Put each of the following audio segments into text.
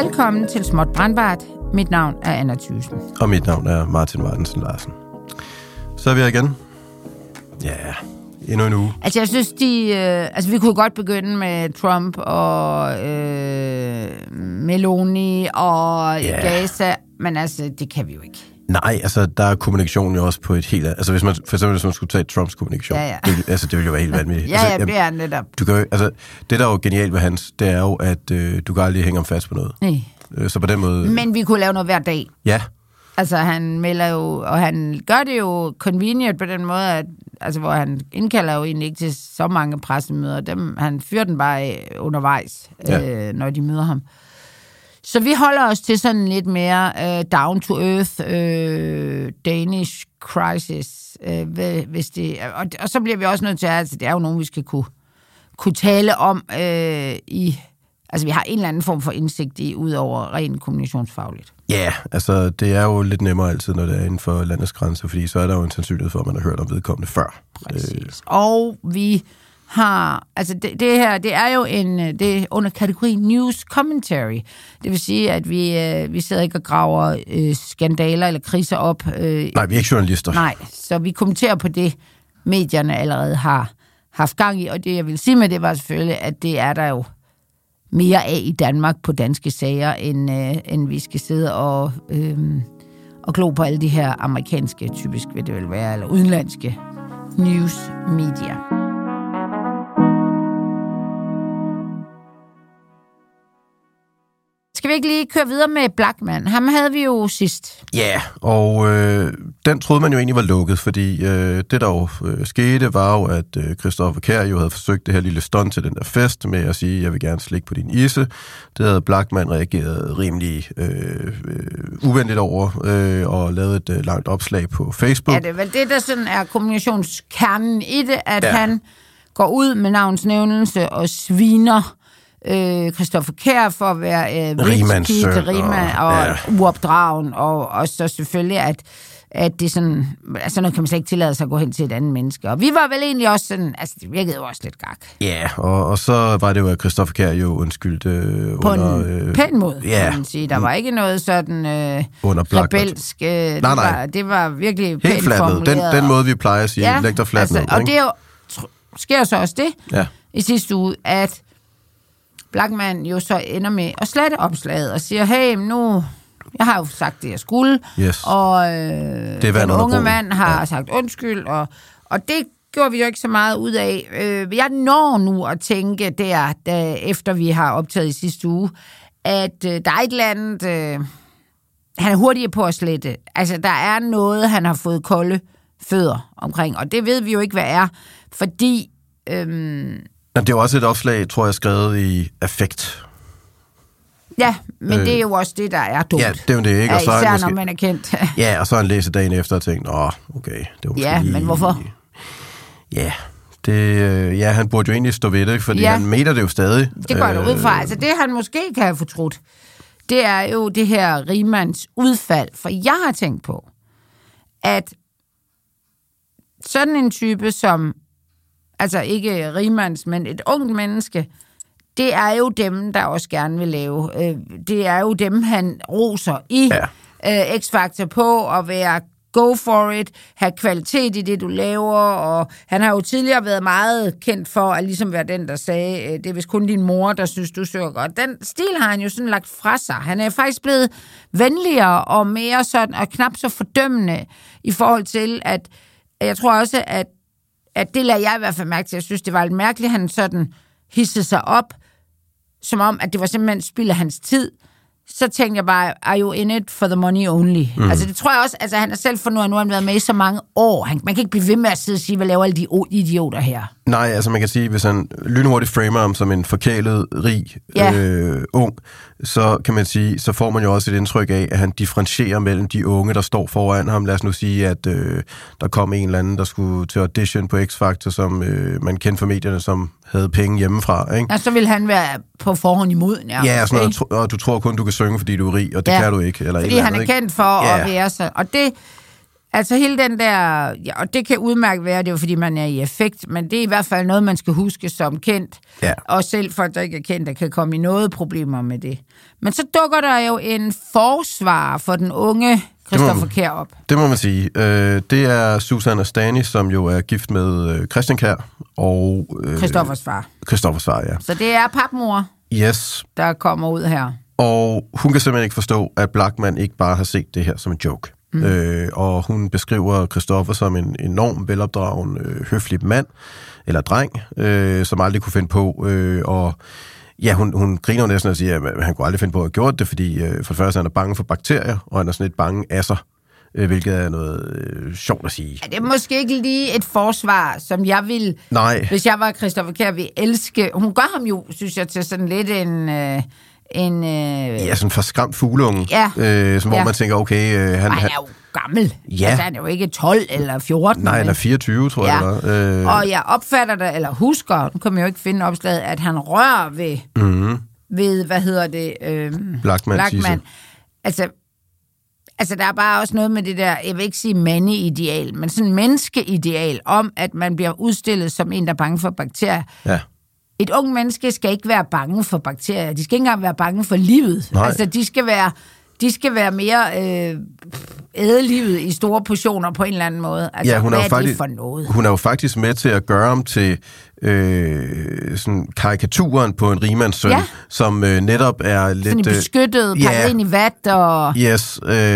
Velkommen til Småt Brandbart. Mit navn er Anna Thyssen. Og mit navn er Martin Martensen Larsen. Så er vi her igen. Ja, endnu en uge. Altså, jeg synes, vi kunne godt begynde med Trump og Meloni og Gaza, men altså, det kan vi jo ikke. Nej, altså, der er kommunikation jo også på et helt... Altså, hvis man skulle tage Trumps kommunikation, det ville jo være helt vanvittigt. Det er netop. Det, der er jo genialt ved hans, det er jo, at du kan aldrig hænge ham fast på noget. Nej. Så på den måde... Men vi kunne lave noget hver dag. Ja. Altså, han melder jo, og han gør det jo convenient på den måde, at, altså, hvor han indkalder jo egentlig ikke til så mange pressemøder. Han fyrer den bare undervejs, når de møder ham. Så vi holder os til sådan lidt mere down-to-earth Danish crisis, hvis det... Og så bliver vi også nødt til, altså det er jo nogen, vi skal kunne tale om Altså, vi har en eller anden form for indsigt i, ud over rent kommunikationsfagligt. Ja, altså, det er jo lidt nemmere altid, når det er inden for landets grænser, fordi så er der jo en sandsynlighed for, at man har hørt om vedkommende før. Præcis. Og vi har... Altså, det her, det er jo det er under kategorien news commentary. Det vil sige, at vi sidder ikke og graver skandaler eller kriser op. Nej, vi er ikke journalister. Nej, så vi kommenterer på det, medierne allerede har haft gang i. Og det, jeg vil sige med det, var selvfølgelig, at det er der jo mere af i Danmark på danske sager, end vi skal sidde og glo på alle de her amerikanske, typisk vil det vel være, eller udenlandske news-media. Skal vi ikke lige køre videre med Blachman? Ham havde vi jo sidst. Ja, og den troede man jo egentlig var lukket, fordi det der jo skete, var jo, at Christoffer Kjær jo havde forsøgt det her lille stunt til den der fest med at sige, jeg vil gerne slikke på din isse. Det havde Blachman reageret rimelig uvenligt over og lavet et langt opslag på Facebook. Ja, det er vel det, der sådan er kommunikationskernen i det, at han går ud med navnsnævnelse og sviner Christoffer Kjær for at være rigmand og uopdragen, og så selvfølgelig, at det sådan, altså noget kan man slet ikke tillade sig at gå hen til et andet menneske. Og vi var vel egentlig også sådan, altså det virkede jo også lidt gak. Ja, og så var det jo, at Christoffer Kjær jo undskyldte på en pæn måde, kan man sige. Der var ikke noget sådan rebelsk. Nej. Det var virkelig helt pænt formuleret. Den måde, vi plejer at sige, læg dig fladt ned. Og det er jo, sker så også det i sidste uge, at Blachman jo så ender med at slette opslaget og siger, hey, nu, jeg har jo sagt det, jeg skulle, og den unge mand har sagt undskyld, og det gjorde vi jo ikke så meget ud af. Jeg når nu at tænke der efter vi har optaget i sidste uge, at der er et eller andet, han er hurtigere på at slette. Altså, der er noget, han har fået kolde fødder omkring, og det ved vi jo ikke, hvad er, fordi... Det er jo også et opslag, tror jeg, skrevet i affekt. Ja, men det er jo også det, der er dumt. Ja, det er jo det, ikke? Og så især når man er kendt. Ja, og så har han læst dagen efter og tænkt, okay, det var måske men hvorfor? Ja, han burde jo egentlig stå ved det, fordi han mener det jo stadig. Det går det ud fra. Altså, det han måske kan have fortrudt, det er jo det her rigmands udfald. For jeg har tænkt på, at sådan en type som, altså ikke rigmands, men et ungt menneske, det er jo dem, der også gerne vil lave. Det er jo dem, han roser i X-Factor på at være go for it, have kvalitet i det, du laver, og han har jo tidligere været meget kendt for at ligesom være den, der sagde, det er vist kun din mor, der synes, du synger godt. Den stil har han jo sådan lagt fra sig. Han er faktisk blevet venligere og mere sådan, og knap så fordømmende i forhold til, at jeg tror også, at det lader jeg i hvert fald mærke til. Jeg synes, det var lidt mærkeligt, han sådan hissede sig op, som om, at det var simpelthen spild af hans tid. Så tænkte jeg bare, are you in it for the money only? Altså det tror jeg også, altså han har selv fundet, nu har han været med i så mange år. Man kan ikke blive ved med at sidde og sige, hvad laver alle de idioter her? Nej, altså man kan sige, hvis han lynhurtigt framer ham som en forkælet, rig, ung, så kan man sige, så får man jo også et indtryk af, at han differentierer mellem de unge, der står foran ham. Lad os nu sige, at der kom en eller anden, der skulle til audition på X-Factor, som man kendte fra medierne, som havde penge hjemmefra, ikke? Ja, så vil han være på forhånd imod. Ja, sådan noget, og du tror kun, du kan synge, fordi du er rig, og det kan du ikke. Eller fordi han er kendt for at være så. Og det Altså hele den der, ja, og det kan udmærket være, det er fordi man er i effekt, men det er i hvert fald noget, man skal huske som kendt. Ja. Og selv folk, der ikke er kendt, der kan komme i noget problemer med det. Men så dukker der jo en forsvar for den unge Christoffer Kjær op. Det må man sige. Det er Susan Astani, som jo er gift med Christian Kjær. Og Christoffers far. Christoffers far, ja. Så det er papmor, Yes. der kommer ud her. Og hun kan simpelthen ikke forstå, at Blachman ikke bare har set det her som en joke. Og hun beskriver Christoffer som en enorm velopdragen, høflig mand, eller dreng, som aldrig kunne finde på. Og ja, hun griner næsten og siger, at han kunne aldrig finde på at have gjort det, fordi for det første han er bange for bakterier, og han er sådan lidt bange af sig, hvilket er noget sjovt at sige. Ja, det er måske ikke lige et forsvar, som jeg vil, hvis jeg var Christoffer Kjær, vil elske. Hun gør ham jo, synes jeg, til sådan lidt ja, sådan en forskræmt fugleunge, hvor man tænker, okay... han er jo gammel. Ja. Altså, han er jo ikke 12 eller 14. Nej, han er 24, tror jeg, det var. Og jeg opfatter det, eller husker, nu kan man jo ikke finde opslaget, at han rører ved hvad hedder det? Blachman. Altså, der er bare også noget med det der, jeg vil ikke sige mandeideal, men sådan menneskeideal om, at man bliver udstillet som en, der er bange for bakterier. Ja. Et ung menneske skal ikke være bange for bakterier. De skal ikke engang være bange for livet. Nej. Altså, de skal være mere æde livet i store portioner på en eller anden måde. Altså, ja, hvad er det for noget? Hun er jo faktisk med til at gøre ham til sådan karikaturen på en rigmandssøn, som netop er lidt... Sådan beskyttet, pakket ind i vat og... Yes,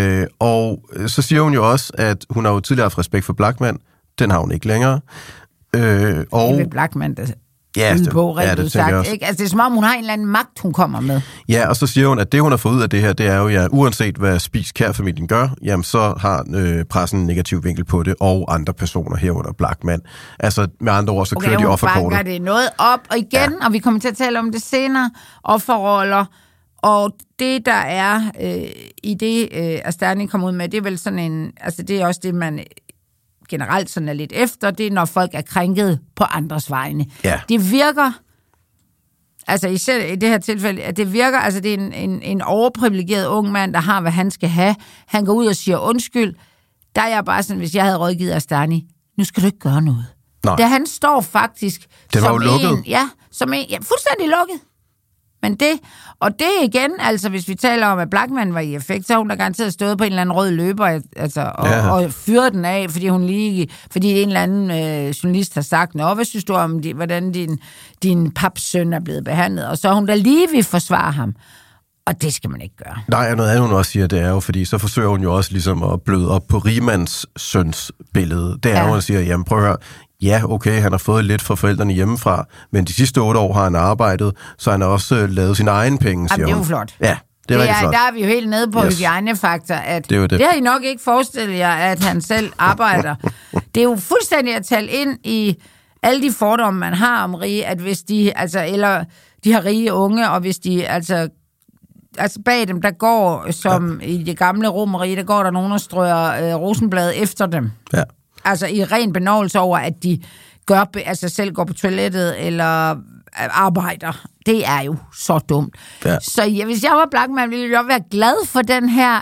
og så siger hun jo også, at hun har jo tidligere haft respekt for Blachman. Den har hun ikke længere. Og det er Blachman, der... på, det sagt, ikke? Altså, det er som om, hun har en eller anden magt, hun kommer med. Ja, og så siger hun, at det, hun har fået ud af det her, det er jo, ja, uanset hvad Spies-Kjær-familien gør, jamen, så har pressen en negativ vinkel på det, og andre personer herunder Blachman. Altså, med andre ord, så kører de offerkortet. Okay, hun bakker det noget op, og igen, og vi kommer til at tale om det senere, offerroller, og det, der er i det, Astani kommer ud med, det er vel sådan en, altså, det er også det, man... generelt sådan er lidt efter, det er, når folk er krænket på andres vegne. Ja. Det virker, altså især i det her tilfælde, at det virker, altså det er en overprivilegeret ung mand, der har, hvad han skal have. Han går ud og siger undskyld. Der er jeg bare sådan, hvis jeg havde rådgivet Astani, nu skal du ikke gøre noget. Nej. Da han står faktisk det var som jo lukket. Som en, fuldstændig lukket. Men det, og det igen, altså hvis vi taler om, at Blachman var i effekt, så har hun da garanteret stået på en eller anden rød løber, altså, og fyret den af, fordi en eller anden journalist har sagt, hvad synes du om, hvordan din papsøn er blevet behandlet? Og så hun da lige vil forsvare ham. Og det skal man ikke gøre. Nej, noget andet hun også siger, det er jo, fordi så forsøger hun jo også ligesom at bløde op på rigmands søns billede. Det er jo, hun siger, jamen prøv at høre, ja, okay, han har fået lidt fra forældrene hjemmefra, men de sidste 8 år har han arbejdet, så han har også lavet sine egne penge, siger hun. Det er jo flot. Ja, det er rigtig flot. Der er vi jo helt nede på hygiejnefaktor, at det har I nok ikke forestillet jer, at han selv arbejder. Det er jo fuldstændig at tale ind i alle de fordomme, man har om rige, at hvis de, altså, eller de har rige unge, og hvis de, altså bag dem, der går, som i det gamle Romerige, der går der nogen, der strøger rosenblade efter dem. Ja. Altså i ren benovelse over, at de selv går på toilettet eller arbejder. Det er jo så dumt. Ja. Så hvis jeg var Blachman, ville jeg være glad for den her,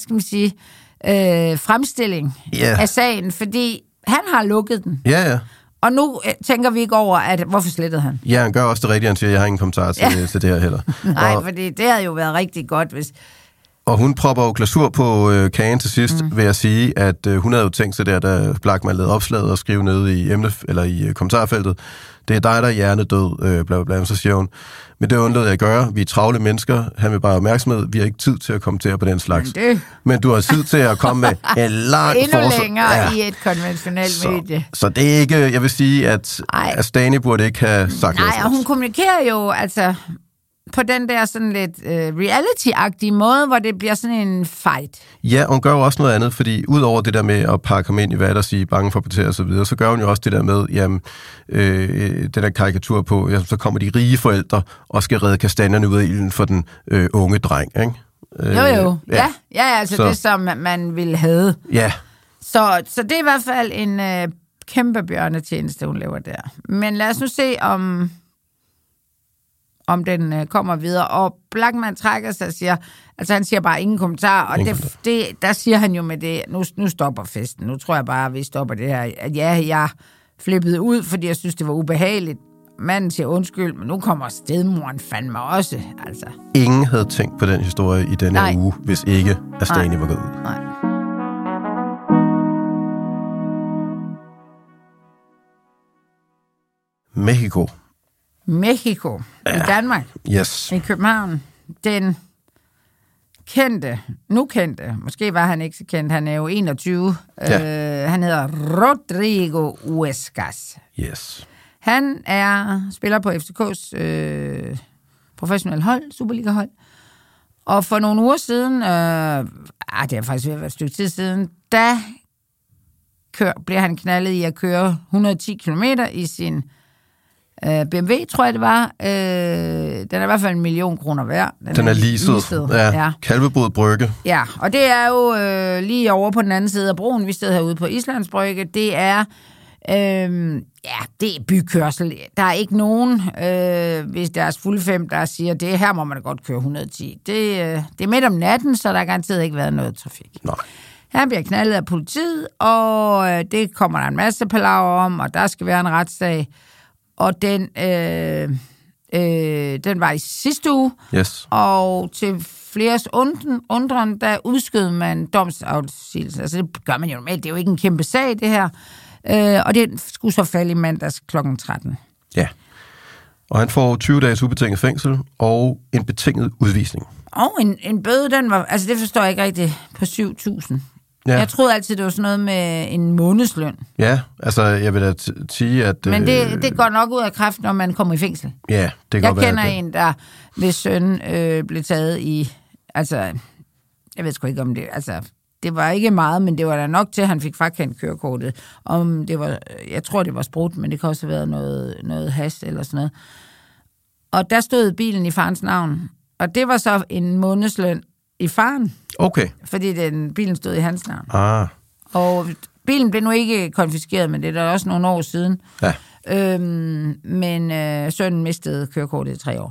fremstilling af sagen, fordi han har lukket den. Ja. Og nu tænker vi ikke over, at hvorfor slettede han? Ja, han gør også det rigtige, han siger, jeg har ingen kommentar til det her heller. Nej, fordi det havde jo været rigtig godt, hvis... Og hun propper jo glasur på kagen til sidst, ved at sige, at hun havde jo tænkt sig der, da Blachman lavede opslaget og skrev nede i i kommentarfeltet, det er dig, der er hjernedød, bla bla bla. Så siger hun, men det undlod jeg at gøre, vi er travle mennesker, han vil bare have opmærksomhed, vi har ikke tid til at kommentere på den slags. Men du har tid til at komme med en lang endnu længere i et konventionelt medie. Så det er ikke, jeg vil sige, at Astani burde ikke have sagt noget. Nej, og hun kommunikerer jo, altså... på den der sådan lidt reality-agtige måde, hvor det bliver sådan en fight. Ja, og hun gør jo også noget andet, fordi udover det der med at pakke ham ind i vat og sige bange for bakterier og så videre, så gør hun jo også det der med, jamen, den der karikatur på, jamen, så kommer de rige forældre og skal redde kastanjerne ud af ilden for den unge dreng, ikke? Jo. Ja, altså så. Det, som man ville have. Ja. Så det er i hvert fald en kæmpe bjørnetjeneste, hun laver der. Men lad os nu se, om den kommer videre. Og Blachman trækker sig og siger, altså han siger bare ingen kommentar, og der siger han jo med det, nu stopper festen. Nu tror jeg bare, at vi stopper det her. Jeg flippede ud, fordi jeg synes, det var ubehageligt. Manden siger undskyld, men nu kommer stedmoren fandme også. Altså. Ingen havde tænkt på den historie i denne uge, hvis ikke Astani var gået ud. Nej. Mexico i Danmark. Yes. I København. Den kendte, måske var han ikke så kendt, han er jo 21. Han hedder Rodrigo Huescas. Yes. Han spiller på FCK's professionelle hold, Superliga-hold. Og for nogle uger siden, det er faktisk ved at være et stykke tid siden, bliver han knaldet i at køre 110 kilometer i sin BMW, tror jeg det var. Den er i hvert fald 1 million kroner værd. Den er leaset. Ja. Kalvebod Brygge. Ja, og det er jo lige over på den anden side af broen. Vi stod herude på Islands Brygge. Det er det er bykørsel. Der er ikke nogen, hvis deres fulde 5, der siger, det her må man godt køre 110. Det er midt om natten, så der har garanteret ikke været noget trafik. Nej. Han bliver knaldet af politiet, og det kommer der en masse palaver om, og der skal være en retssag. Og den var i sidste uge, yes. Og til fleres undren, der udskød man domsafsigelsen. Altså det gør man jo normalt, det er jo ikke en kæmpe sag, det her. Og det skulle så falde i mandags kl. 13. Ja, og han får 20 dages ubetinget fængsel og en betinget udvisning. Og en bøde, den var, altså det forstår jeg ikke rigtigt, på 7.000. Ja. Jeg troede altid, det var sådan noget med en månedsløn. Ja, altså jeg vil da sige, at... Men det går nok ud af kraft, når man kommer i fængsel. Ja, det går. Jeg kender en, der hvis søn blev taget i... Altså, jeg ved sgu ikke om det... Altså, det var ikke meget, men det var da nok til, at han fik frakendt kørekortet. Om det var... Jeg tror, det var sprut, men det kan også have været noget hast eller sådan noget. Og der stod bilen i farens navn. Og det var så en månedsløn i faren. Okay. Fordi bilen stod i hans navn. Ah. Og bilen blev nu ikke konfiskeret, men det er da også nogle år siden. Ja. Men sønnen mistede kørekortet i 3 år.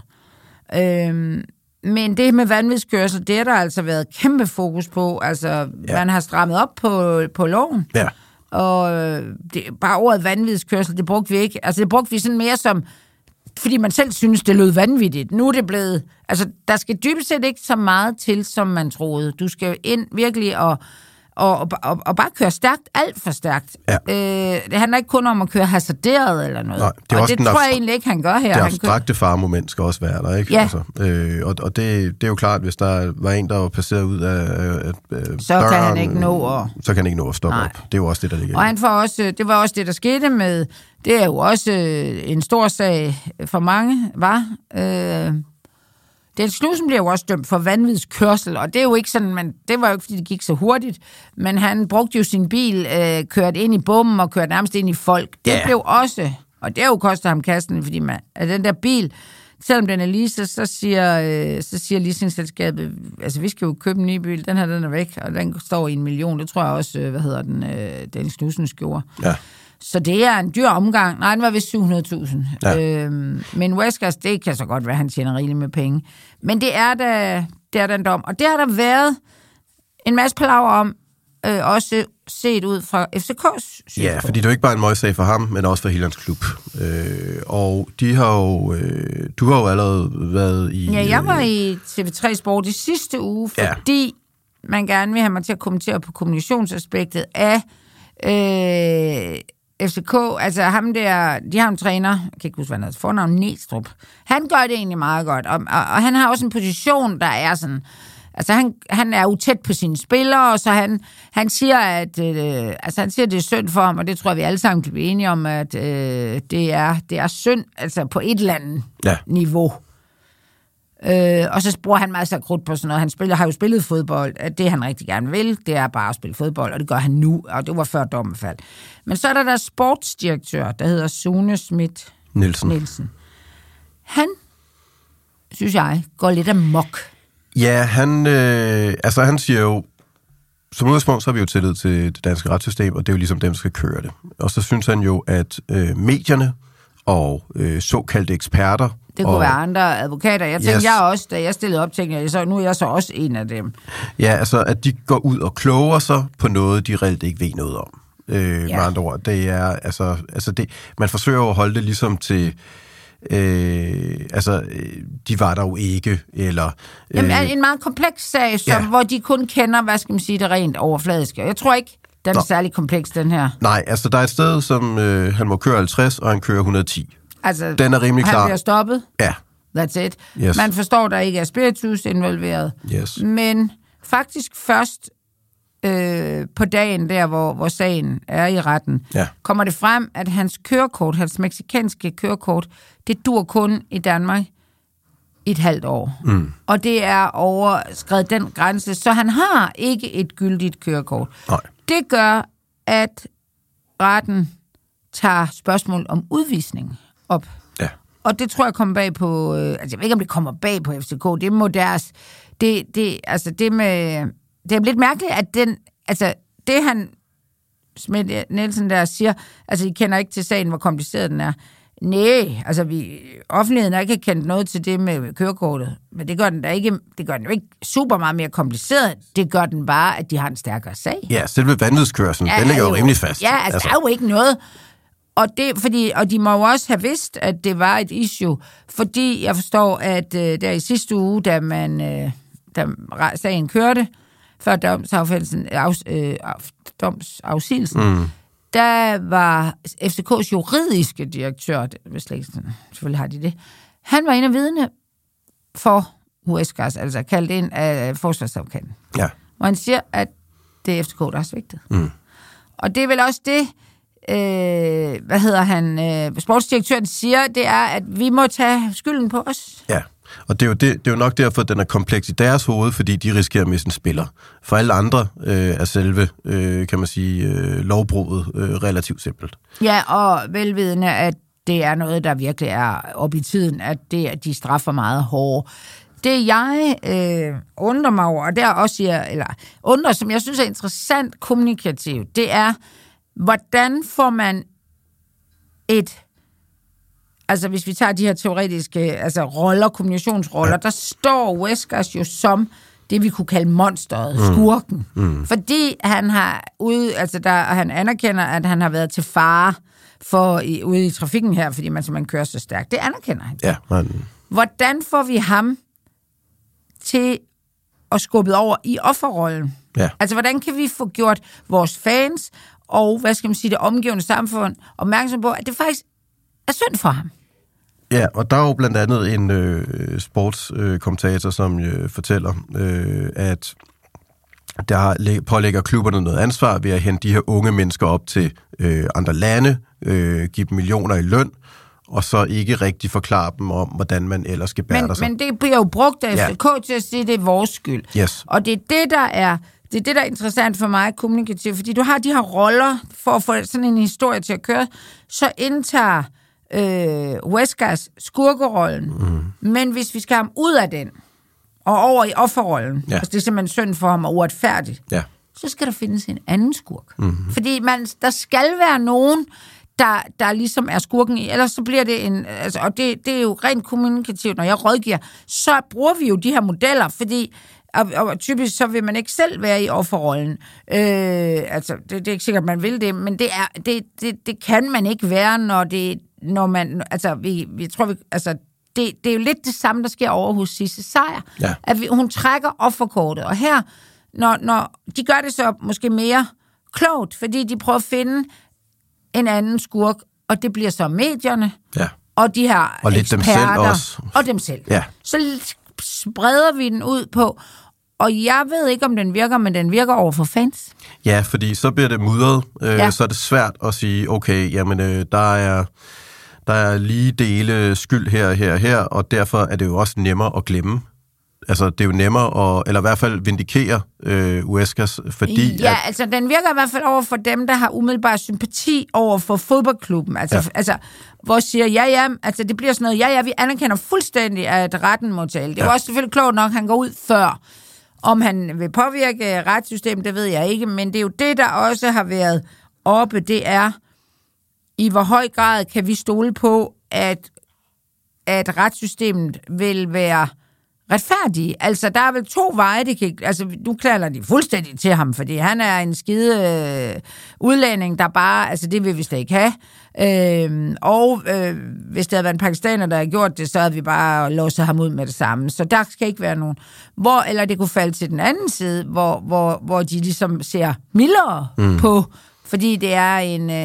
Men det med vanvidskørsel, det har der altså været kæmpe fokus på. Altså, man har strammet op på loven. Ja. Og bare ordet vanvidskørsel, det brugte vi ikke. Altså, det brugte vi sådan mere som... Fordi man selv synes, det lød vanvittigt. Nu er det blevet... Altså, der skal dybest set ikke så meget til, som man troede. Du skal ind virkelig og bare køre stærkt, alt for stærkt. Ja. Det handler ikke kun om at køre hasarderet eller noget. Nej, det tror jeg egentlig ikke, han gør her. Det abstrakte faremoment skal også være der, ikke? Ja. Altså, og det er jo klart, hvis der var en, der var passeret ud af så døren, kan han ikke nå at... Så kan han ikke nå at stoppe op. Det er jo også det, der ligger. Og han får også, det var også det, der skete med... Det er jo også en stor sag for mange, var... Dennis Knudsen bliver jo også dømt for vanvidskørsel, og det er jo ikke sådan, det var jo ikke, fordi det gik så hurtigt, men han brugte jo sin bil, kørt ind i bommen og kørt nærmest ind i folk. Det blev også, og det har jo kostet ham kassen, fordi at den der bil, selvom den er leaset, så siger leasingselskabet, altså vi skal jo købe en ny bil, den er væk, og den står i 1 million, det tror jeg også, Dennis Knudsen gjorde. Ja. Så det er en dyr omgang. Nej, den var vist 700.000. Ja. Men Huescas, det kan så godt være, han tjener rigeligt med penge. Men det er den dom. Og det har der været en masse palaver om, også set ud fra FCK's synspunkt. Ja, fordi det er jo ikke bare en møgssag for ham, men også for hele hans klub. Og de har jo... du har jo allerede været i... Ja, jeg var i TV3 Sport i sidste uge, fordi man gerne vil have mig til at kommentere på kommunikationsaspektet af... FCK, altså ham der, de har en træner, jeg kan ikke huske, hvad han hedder, fornavn Næstrup. Han gør det egentlig meget godt, og han har også en position, der er sådan, altså han er jo tæt på sine spillere, så han siger, at han siger, at det er synd for ham, og det tror jeg, vi alle sammen kan blive enige om, at det er synd, altså på et eller andet niveau. Og så bruger han masser af krudt på sådan noget. Han har jo spillet fodbold. At det, han rigtig gerne vil, det er bare at spille fodbold, og det gør han nu, og det var før domfald. Men så er der sportsdirektør, der hedder Sune Schmidt Nielsen. Han, synes jeg, går lidt amok. Ja, han siger jo, som udgangspunkt, så har vi jo tillid til det danske retssystem, og det er jo ligesom dem, der skal køre det. Og så synes han jo, at medierne og såkaldte eksperter Det kunne være andre advokater. Jeg tænkte, jeg også, da jeg stillede op, tænkte jeg, så nu er jeg så også en af dem. Ja, altså, at de går ud og kloger sig på noget, de reelt ikke ved noget om. Med andre ord, det er, altså det, man forsøger at holde det ligesom til, de var der jo ikke, eller... Jamen, en meget kompleks sag, hvor de kun kender, hvad skal man sige, det rent overfladiske. Jeg tror ikke, den er særlig kompleks, den her. Nej, altså, der er et sted, som han må køre 50, og han kører 110. Altså, den er rimelig klar. Han bliver stoppet. Ja. That's it. Yes. Man forstår, der ikke er spiritus involveret. Yes. Men faktisk først på dagen der, hvor sagen er i retten, kommer det frem, at hans kørekort, hans mexikanske kørekort, det dur kun i Danmark i et halvt år. Og det er overskredet den grænse, så han har ikke et gyldigt kørekort. Nej. Det gør, at retten tager spørgsmål om udvisning op. Ja. Og det tror jeg kommer bag på... jeg ved ikke, om det kommer bag på FCK. Det må deres... Det er lidt mærkeligt, at det han... Smidt Nielsen der siger... Altså, I kender ikke til sagen, hvor kompliceret den er. Nej, altså offentligheden har ikke kendt noget til det med kørekortet. Men det gør den da ikke... Det gør den jo ikke super meget mere kompliceret. Det gør den bare, at de har en stærkere sag. Ja, selve vanvidskørslen, den ligger jo rimelig fast. Ja, altså, der er jo ikke noget... Og de må jo også have vidst, at det var et issue, fordi jeg forstår, at der i sidste uge, da sagen kørte, før domsafsigelsen, der var FCK's juridiske direktør, selvfølgelig har de det, han var inde og vidne for Huescas, altså kaldt ind af forsvarsadvokaten. Ja. Hvor han siger, at det er FCK, der har svigtet. Og det er vel også det, sportsdirektøren siger, det er, at vi må tage skylden på os. Ja, og det er jo nok derfor, at den er kompleks i deres hoved, fordi de risikerer at miste en spiller. For alle andre er selve, kan man sige, lovbruddet relativt simpelt. Ja, og velvidende, at det er noget, der virkelig er op i tiden, at de straffer meget hårdt. Det jeg undrer mig over, og der også undrer, som jeg synes er interessant kommunikativt, det er, hvordan får man altså hvis vi tager de her teoretiske roller, kombinationsroller, der står Huescas jo som det, vi kunne kalde monsteret, skurken. Fordi han han anerkender, at han har været til fare ude i trafikken her, fordi man simpelthen kører så stærkt. Det anerkender han. Ja, Hvordan får vi ham til at skubbe over i offerrollen? Ja. Altså, hvordan kan vi få gjort vores fans og, det omgivende samfund opmærksom på, at det faktisk er synd for ham? Ja, og der er jo blandt andet en sportskommentator, som fortæller, at der pålægger klubberne noget ansvar ved at hente de her unge mennesker op til andre lande, give dem millioner i løn, og så ikke rigtig forklare dem om, hvordan man ellers skal bære sig. Men det bliver jo brugt af FCK til at sige, at det er vores skyld. Yes. Og det er det, der er interessant for mig kommunikativt, fordi du har de her roller for at få sådan en historie til at køre, så indtager Huescas skurkerollen. Men hvis vi skal have ham ud af den, og over i offerrollen, altså det er simpelthen synd for ham og uretfærdigt, så skal der findes en anden skurk. Fordi der skal være nogen, der ligesom er skurken i, ellers så bliver det og det er jo rent kommunikativt, når jeg rådgiver, så bruger vi jo de her modeller, fordi og typisk så vil man ikke selv være i offerrollen. Det er ikke sikkert, man vil det, men det kan man ikke være, når man, vi tror, det er jo lidt det samme, der sker over hos Sisse Sejer. Ja. At hun trækker offerkortet, og her, når de gør det så måske mere klogt, fordi de prøver at finde en anden skurk, og det bliver så medierne, og de her og lidt eksperter, dem selv også. Og dem selv. Ja. Så spreder vi den ud på, og jeg ved ikke, om den virker, men den virker over for fans. Ja, fordi så bliver det mudret, så er det svært at sige, okay, jamen, der er lige dele skyld her, og derfor er det jo også nemmere at glemme. Altså, det er jo nemmere eller i hvert fald vindikere Huescas, fordi... Ja, den virker i hvert fald over for dem, der har umiddelbar sympati over for fodboldklubben. Hvor siger, det bliver sådan noget, vi anerkender fuldstændig, at retten må tale. Det er jo også selvfølgelig klogt nok, han går ud før. Om han vil påvirke retssystemet, det ved jeg ikke, men det er jo det, der også har været oppe, det er, i hvor høj grad kan vi stole på, at at retssystemet vil være retfærdige. Altså, der er vel 2 veje, det kan... Altså, nu klarer de fuldstændig til ham, fordi han er en skide udlænding, der bare... Altså, det vil vi slet ikke have. Hvis det havde været en pakistaner, der havde gjort det, så havde vi bare låset ham ud med det samme. Så der skal ikke være nogen... Eller det kunne falde til den anden side, hvor de ligesom ser mildere på... Fordi det er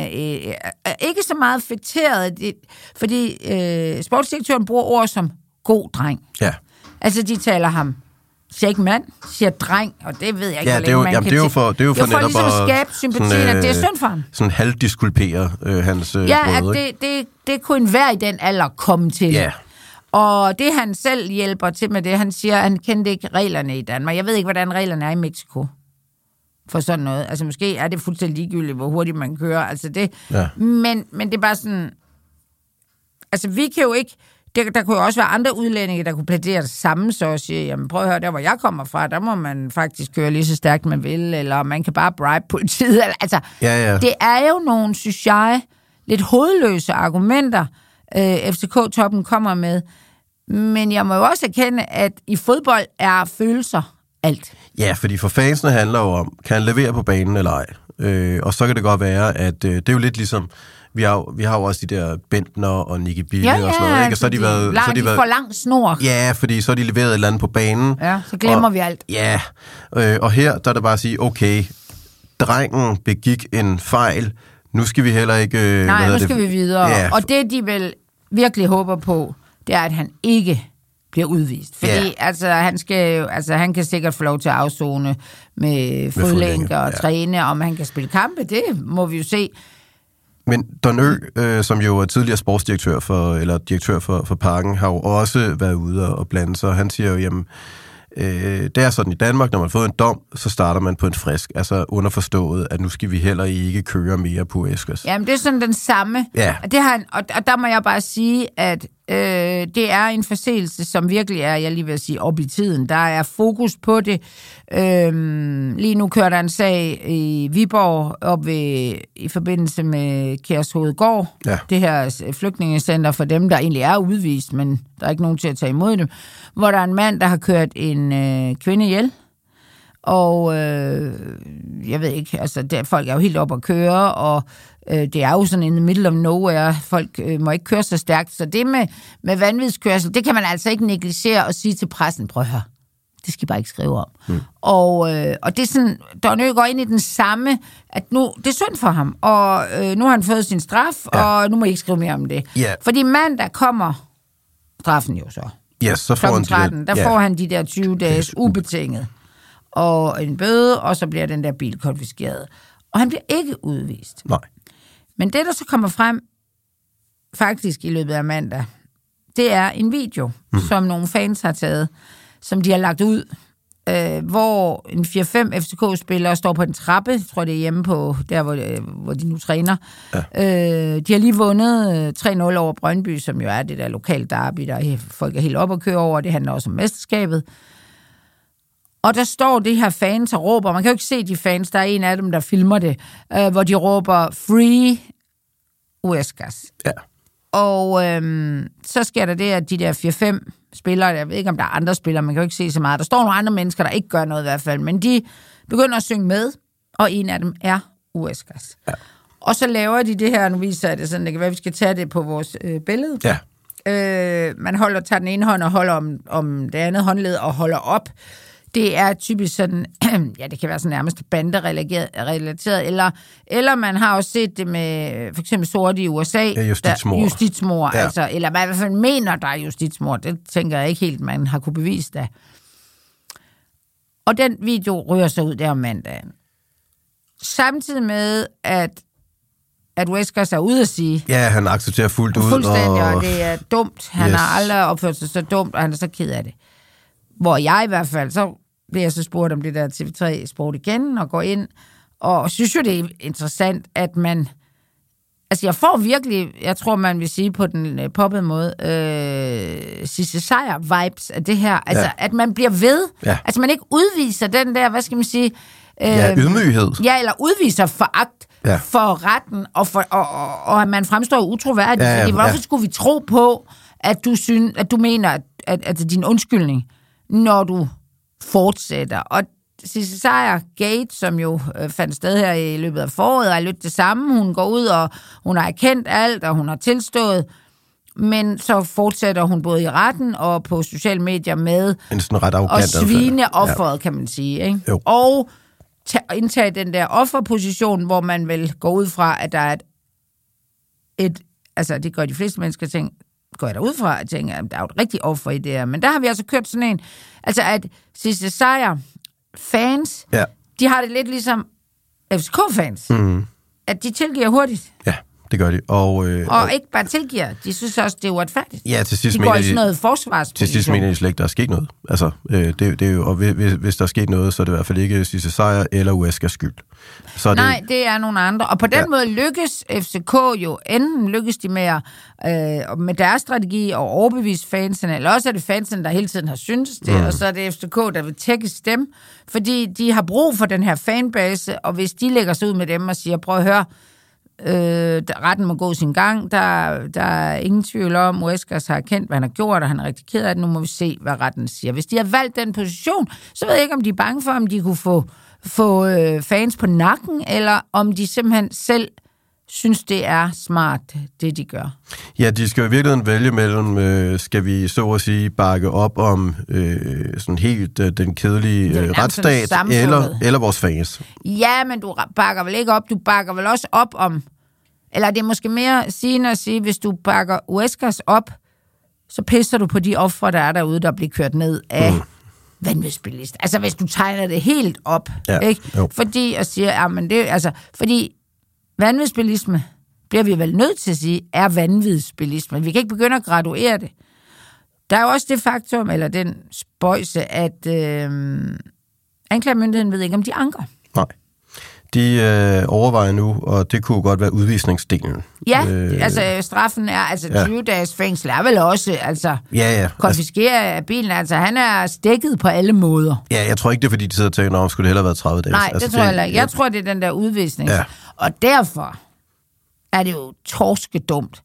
ikke så meget fætteret, fordi sportsdirektøren bruger ord som god dreng. Ja. Altså, de taler ham, siger ikke mand, siger dreng, og det ved jeg ikke, hvor længe man kan det er jo for netop ligesom at skabe sympatien, at det er synd for ham. Sådan halvdiskulpere hans brød, at det kunne enhver i den alder komme til. Ja. Og det, han selv hjælper til med det, han siger, at han kendte ikke reglerne i Danmark. Jeg ved ikke, hvordan reglerne er i Mexico for sådan noget. Altså, måske er det fuldstændig ligegyldigt, hvor hurtigt man kører. Altså, det... Ja. Men det er bare sådan... Altså, vi kan jo ikke... Der kunne jo også være andre udlændinge, der kunne plædere det samme, så sige, jamen prøv at høre, der hvor jeg kommer fra, der må man faktisk køre lige så stærkt, man vil, eller man kan bare bribe politiet. Altså, det er jo nogle, synes jeg, lidt hovedløse argumenter, FCK-toppen kommer med. Men jeg må jo også erkende, at i fodbold er følelser alt. Ja, fordi for fansene handler jo om, kan han levere på banen eller ej? Og så kan det godt være, at det er jo lidt ligesom... Vi har jo også de der Bentner og Nicky Bille og sådan noget, ikke? Og så har de været for lang snor. Ja, fordi så har de leveret et eller andet på banen. Ja, så glemmer vi alt. Ja, og her der er det bare at sige, okay, drengen begik en fejl, nu skal vi heller ikke... nu skal vi videre. Ja. Og det, de vel virkelig håber på, det er, at han ikke bliver udvist. Fordi han kan sikkert få lov til at afzone med fodlænker og træne, om han kan spille kampe, det må vi jo se. Men Don Ø, som jo er tidligere sportsdirektør direktør for Parken, har jo også været ude og blande sig. Han siger jo, jamen, det er sådan i Danmark, når man har fået en dom, så starter man på en frisk. Altså underforstået, at nu skal vi heller ikke køre mere på Eskers. Jamen, det er sådan den samme. Ja. Og der må jeg bare sige, at det er en forseelse, som virkelig er, jeg lige vil sige, op i tiden. Der er fokus på det. Lige nu kører der en sag i Viborg i forbindelse med Kærshovedgård. Ja. Det her flygtningecenter for dem, der egentlig er udvist, men der er ikke nogen til at tage imod dem. Hvor der er en mand, der har kørt en kvinde ihjel. Og jeg ved ikke, altså folk er jo helt op at køre, og det er jo sådan in the middle of nowhere. Folk må ikke køre så stærkt. Så det med vanvidskørsel, det kan man altså ikke negligere og sige til pressen, prøv at høre, det skal I bare ikke skrive om. Og det er sådan, Don Ø går ind i den samme, at nu, det er synd for ham, og nu har han fået sin straf, og nu må I ikke skrive mere om det. Yeah. Fordi mandag kommer straffen jo så. Yes, så får han 13, der får han de der 20 dages ubetinget. Og en bøde, og så bliver den der bil konfiskeret. Og han bliver ikke udvist. Nej. Men det, der så kommer frem, faktisk i løbet af mandag, det er en video, som nogle fans har taget, som de har lagt ud, hvor en 4-5 FCK-spillere står på en trappe, jeg tror det er hjemme på, der hvor de nu træner. Ja. De har lige vundet 3-0 over Brøndby, som jo er det der lokale derby, der folk er helt op at køre over, det handler også om mesterskabet. Og der står de her fans og råber, man kan jo ikke se de fans, der er en af dem, der filmer det, hvor de råber, Free Huescas. Ja. Og så sker der det, at de der 4-5 spillere, jeg ved ikke, om der er andre spillere, man kan jo ikke se så meget, der står nogle andre mennesker, der ikke gør noget i hvert fald, men de begynder at synge med, og en af dem er Huescas. Ja. Og så laver de det her, nu viser jeg det sådan, det kan være, vi skal tage det på vores billede. Ja. Man tager den ene hånd og holder om det andet håndled og holder op. Det er typisk sådan, ja, det kan være sådan nærmest banderelateret, eller man har også set det med for eksempel sorte i USA. Ja, justitsmord. Ja. Altså, eller man i hvert fald mener, der er justitsmord. Det tænker jeg ikke helt, man har kunne bevise det. Og den video rører sig ud der om mandagen. Samtidig med, at Huescas er ude at sige... Ja, han accepterer fuldt ud. Fuldstændig, og det er dumt. Han har aldrig opført sig så dumt, og han er så ked af det. Hvor jeg i hvert fald, så bliver jeg så spurgt om det der TV3 Sport igen, og går ind, og synes jo, det er interessant, at man... Altså, jeg får virkelig, jeg tror, man vil sige på den poppede måde, Sisse Seier-vibes af det her. Altså, at man bliver ved. Ja. Altså, man ikke udviser den der, hvad skal man sige... ydmyghed. Ja, eller udviser foragt for retten, og at man fremstår utroværdig. Fordi hvorfor skulle vi tro på, at du mener, at din undskyldning, når du fortsætter. Og Sisse Sejer Gate, som jo fandt sted her i løbet af foråret, er lidt det samme. Hun går ud, og hun har erkendt alt, og hun har tilstået. Men så fortsætter hun både i retten og på sociale medier med at svine offeret, kan man sige. Ikke? Og indtage den der offerposition, hvor man vil gå ud fra, at der er altså det gør de fleste mennesker går jeg derud fra, at tænke, at der er et rigtigt offer i det her. Men der har vi altså kørt sådan en, altså at Sisse Sejer fans, de har det lidt ligesom FCK-fans. At de tilgiver hurtigt. Ja, det gør de. Og ikke bare tilgiver, de synes også, det er uretfærdigt. Ja, til sidst de går i sådan noget forsvarsposition. Til sidst mener de slet ikke, der er sket noget. Altså, det er jo, og hvis der er sket noget, så er det i hvert fald ikke Sisse Sejer eller Huescas skyld. Så nej, det er nogle andre. Og på den måde lykkes FCK jo, enten lykkes de med deres strategi at overbevise fansene, eller også er det fansene, der hele tiden har syntes det, og så er det FCK, der vil tækkes dem, fordi de har brug for den her fanbase, og hvis de lægger sig ud med dem og siger, prøv at høre, retten må gå sin gang, der er ingen tvivl om, Huescas har erkendt, hvad han har gjort, og han er rigtig ked af det, nu må vi se, hvad retten siger. Hvis de har valgt den position, så ved jeg ikke, om de er bange for, om de kunne få fans på nakken, eller om de simpelthen selv synes, det er smart, det de gør. Ja, de skal jo i virkeligheden vælge mellem, skal vi så at sige bakke op om sådan helt den kedelige retsstat, eller vores fans? Ja, men du bakker vel ikke op, du bakker vel også op om, eller det er måske mere sigende at sige, hvis du bakker Huescas op, så pisser du på de ofre, der er derude, der bliver kørt ned af vanvidsbilist. Altså, hvis du tegner det helt op, ikke? Jo. Fordi, og siger, ja, men det, altså, fordi vanvidsbilisme, bliver vi vel nødt til at sige, er vanvidsbilisme. Vi kan ikke begynde at graduere det. Der er jo også det faktum, eller den spøjse, at anklagemyndigheden ved ikke, om de anker. Nej. De overvejer nu, og det kunne godt være udvisningsdelen. Ja, altså straffen er, 20 dages fængsel er vel også, konfiskere af bilen, altså han er stikket på alle måder. Ja, jeg tror ikke, det er fordi, de sidder og tænker, skulle det hellere være 30 dage. Nej, altså, det tror jeg ikke. Jeg tror, det er den der udvisning. Ja. Og derfor er det jo torskedumt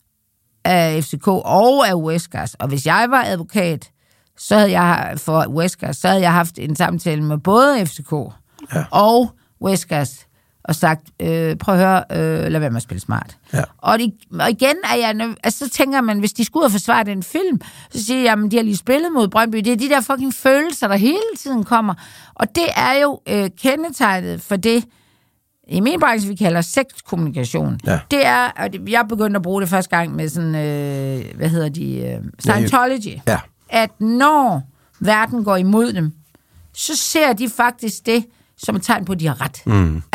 af FCK og af Huescas. Og hvis jeg var advokat, så havde jeg for Huescas, så havde jeg haft en samtale med både FCK og Huescas og sagt, prøv at høre, lad være med at spille smart. Ja. Og igen er jeg, altså, så tænker man, hvis de skulle ud og forsvare den film, så siger jeg, jamen de har lige spillet mod Brøndby, det er de der fucking følelser, der hele tiden kommer. Og det er jo kendetegnet for det, i min branche, vi kalder sexkommunikation. Ja. Det er, og jeg begyndte at bruge det første gang med sådan, Scientology. Ja. At når verden går imod dem, så ser de faktisk det som et tegn på, at de har ret.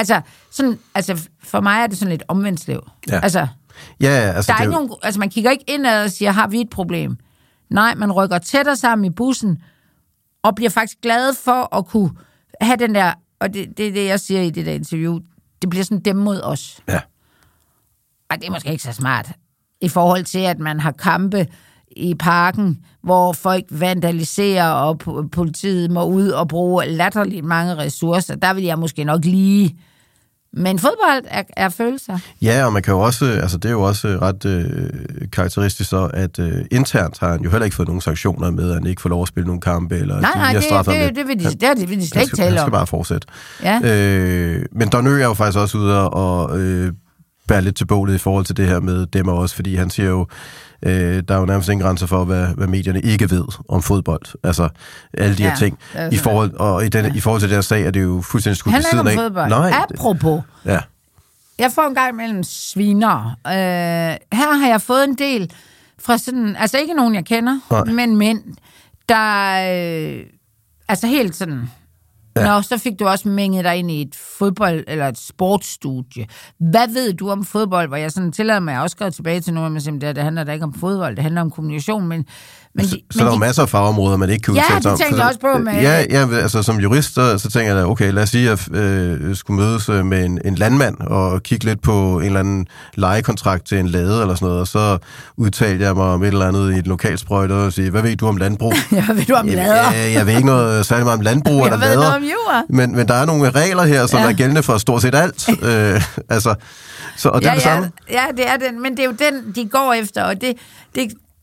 Altså for mig er det sådan lidt omvendt. Ja. Altså, der er ikke nogen, altså man kigger ikke indad og siger, har vi et problem? Nej, man rykker tættere sammen i bussen, og bliver faktisk glad for at kunne have den der, og det er det, jeg siger i det der interview, det bliver sådan dem mod os. Ja. Og det er måske ikke så smart, i forhold til, at man har kampe i parken, hvor folk vandaliserer, og politiet må ud og bruge latterligt mange ressourcer. Der vil jeg måske nok lige... Men fodbold er følelser. Ja, og man kan jo også... Altså, det er jo også ret karakteristisk så, at internt har han jo heller ikke fået nogen sanktioner med, at han ikke får lov at spille nogle kampe, eller nej, det vil de slet ikke tale om. Han skal bare fortsætte. Ja. Men Dornø er jo faktisk også ude og bære lidt til bålet i forhold til det her med dem også, fordi han siger jo, der er jo nærmest ingen grænser for, hvad medierne ikke ved om fodbold. Altså, alle de her ting. I forhold til den her sag, er det jo fuldstændig skudt ved siden af. Fodbold. Nej. Apropos. Ja. Jeg får en gang mellem sviner. Her har jeg fået en del fra sådan, altså ikke nogen, jeg kender, men mænd, der altså helt sådan... Ja. Nå, så fik du også mænget dig ind i et fodbold- eller et sportsstudie. Hvad ved du om fodbold? Hvor jeg sådan tillader mig, jeg også skrevet tilbage til nogen, men det handler da ikke om fodbold, det handler om kommunikation, men så der er jo masser af fagområder, man ikke kan udtale sig om. Ja, det tænker jeg også på. Altså som jurist, så tænker jeg, okay, lad os sige, at jeg skulle mødes med en landmand og kigge lidt på en eller anden lejekontrakt til en lade eller sådan noget, og så udtalte jeg mig om et eller andet i et lokalsprøjt og sige, hvad ved du om landbrug? Hvad ved du om lader? Jeg ved ikke noget særlig meget om landbrug eller lader. Jeg ved noget om jord. Men der er nogle regler her, som er gældende for stort set alt. Så, og det er det samme. Ja, det er den, men det er jo den, de går efter, og det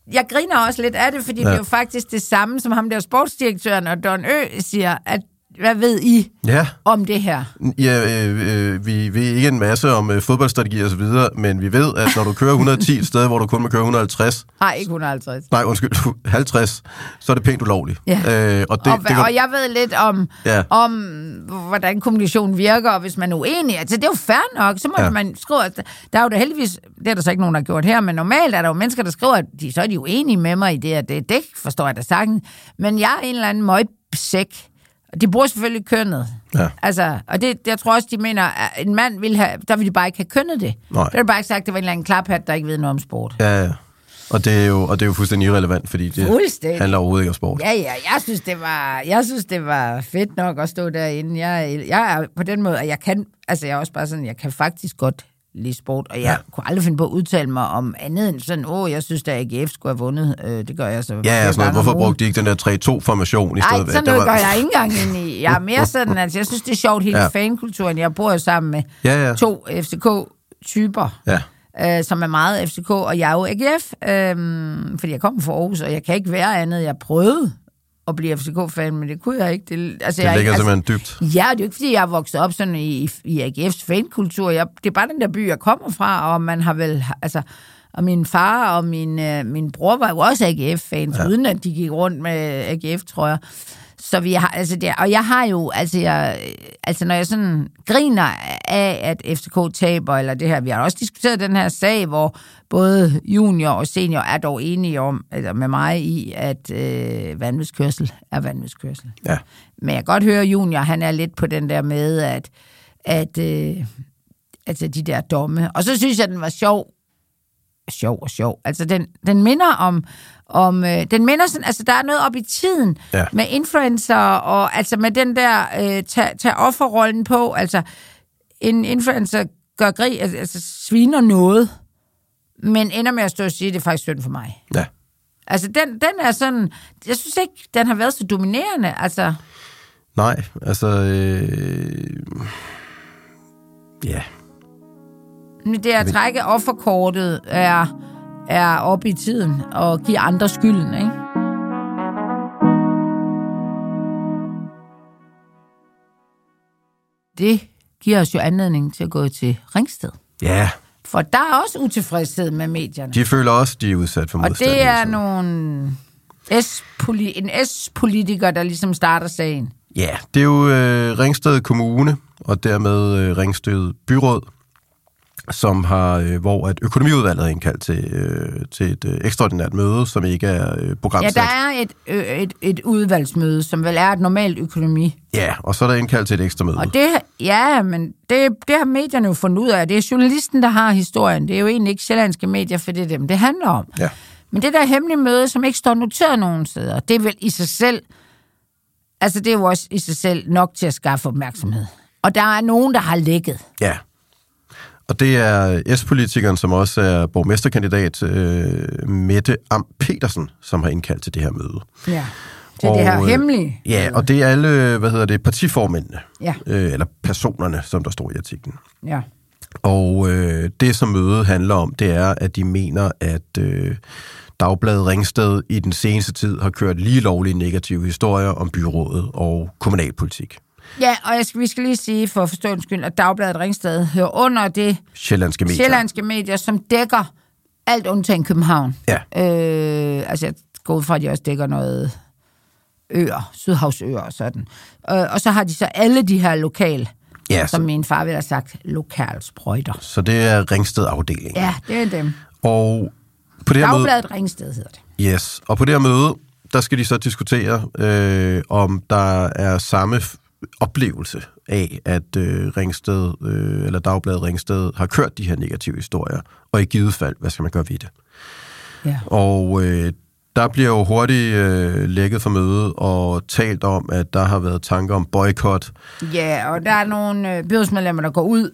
jeg griner også lidt af det, fordi det er jo faktisk det samme, som ham der sportsdirektøren og Don Ø siger, at hvad ved I om det her? Ja, vi ved ikke en masse om fodboldstrategi og så videre, men vi ved, at når du kører 110 et sted, hvor du kun må køre 150... Nej, ikke 150. Nej, undskyld, 50, så er det pænt ulovligt. Ja. Og jeg ved lidt om, hvordan kommunikation virker, og hvis man er uenig, altså det er jo fair nok, så må man skrive... Der er jo da heldigvis, det er der så ikke nogen, der har gjort her, men normalt er der jo mennesker, der skriver, at så er de uenige med mig i det, og det forstår jeg da sagtens. Men jeg er en eller anden møgbsæk. De bruger selvfølgelig kønnet. Ja. Altså, og det, jeg tror også, de mener, at en mand vil have... Der vil de bare ikke have kønnet det. Nej. Der er bare ikke sagt, at det var en eller anden klaphat, der ikke ved noget om sport. Ja. Og det er jo fuldstændig irrelevant, fordi det handler overhovedet ikke om sport. Ja, jeg synes, det var fedt nok at stå derinde. Jeg er på den måde, at jeg kan... Altså, jeg er også bare sådan, jeg kan faktisk godt lide sport, og jeg kunne aldrig finde på at udtale mig om andet end sådan, jeg synes, at AGF skulle have vundet. Det gør jeg så. Ja, sådan noget. Hvorfor brugte de ikke den der 3-2-formation i stedet? Nej, sådan noget gør jeg ikke engang ind i. Jeg er mere sådan, altså jeg synes, det er sjovt, hele fankulturen. Jeg bor jo sammen med 2 FCK-typer, som er meget FCK, og jeg er jo AGF, fordi jeg kommer fra Aarhus, og jeg kan ikke være andet. Jeg prøvede at blive FCK-fan, men det kunne jeg ikke. Det ligger simpelthen dybt. Ja, det er jo ikke, fordi jeg er vokset op sådan i AGF's fankultur. Det er bare den der by, jeg kommer fra, og man har vel... Altså, og min far og min bror var jo også AGF-fans, uden at de gik rundt med AGF, tror jeg. Så vi har, og jeg har jo, når jeg sådan griner af, at FCK taber, eller det her, vi har også diskuteret den her sag, hvor både junior og senior er dog enige om, eller med mig i, at vanvidskørsel er vanvidskørsel. Ja. Men jeg kan godt høre, junior, han er lidt på den der med, at de der domme. Og så synes jeg, den var sjov. Altså, den minder om den minder sådan, altså der er noget op i tiden med influencer, og altså med den der tage offerrollen på, altså en influencer gør grig, altså sviner noget, men ender med at stå og sige, det er faktisk synd for mig. Ja. Altså den er sådan, jeg synes ikke, den har været så dominerende, altså. Nej, altså, ja. Det at trække offerkortet er op i tiden og give andre skylden, ikke? Det giver os jo anledning til at gå til Ringsted. Ja. For der er også utilfredshed med medierne. De føler også, de er udsat for modstand. Og det er en S-politiker, der ligesom starter sagen. Ja, det er jo Ringsted Kommune, og dermed Ringsted Byråd, som har, hvor at økonomiudvalget er indkaldt til et ekstraordinært møde, som ikke er programsat. Ja, der er et udvalgsmøde, som vel er et normalt økonomi. Ja, og så er der indkaldt til et ekstra møde. Og men det har medierne jo fundet ud af. Det er journalisten, der har historien. Det er jo egentlig ikke sjællandske medier, for det er dem, det handler om. Ja. Men det der hemmelige møde, som ikke står noteret nogen steder, det er vel i sig selv, altså det er jo også i sig selv nok til at skaffe opmærksomhed. Og der er nogen, der har lækket. Ja. Og det er S-politikeren, som også er borgmesterkandidat, Mette Am Petersen, som har indkaldt til det her møde. Ja, til det her hemmelige. Ja, og det er alle, partiformændene, eller personerne, som der står i artiklen. Ja. Og det, som mødet handler om, det er, at de mener, at Dagbladet Ringsted i den seneste tid har kørt lige lovlige negative historier om byrådet og kommunalpolitik. Ja, og vi skal lige sige for forståelsens skyld, at Dagbladet Ringsted hører under det sjællandske medier, som dækker alt undtagen København. Ja. Jeg går ud fra, at de også dækker noget øer, Sydhavsøer og sådan. Og så har de så alle de her som min far ville have sagt, lokalsprøjter. Så det er Ringsted-afdelingen. Ja, det er dem. Og på det her Dagbladet Ringsted hedder det. Yes, og på det her møde, der skal de så diskutere, om der er samme oplevelse af, at Ringsted, eller Dagbladet Ringsted, har kørt de her negative historier, og i givet fald, hvad skal man gøre ved det? Ja. Og der bliver jo hurtigt lækket for mødet og talt om, at der har været tanker om boykot. Ja, og der er nogle byrådsmedlemmer, der går ud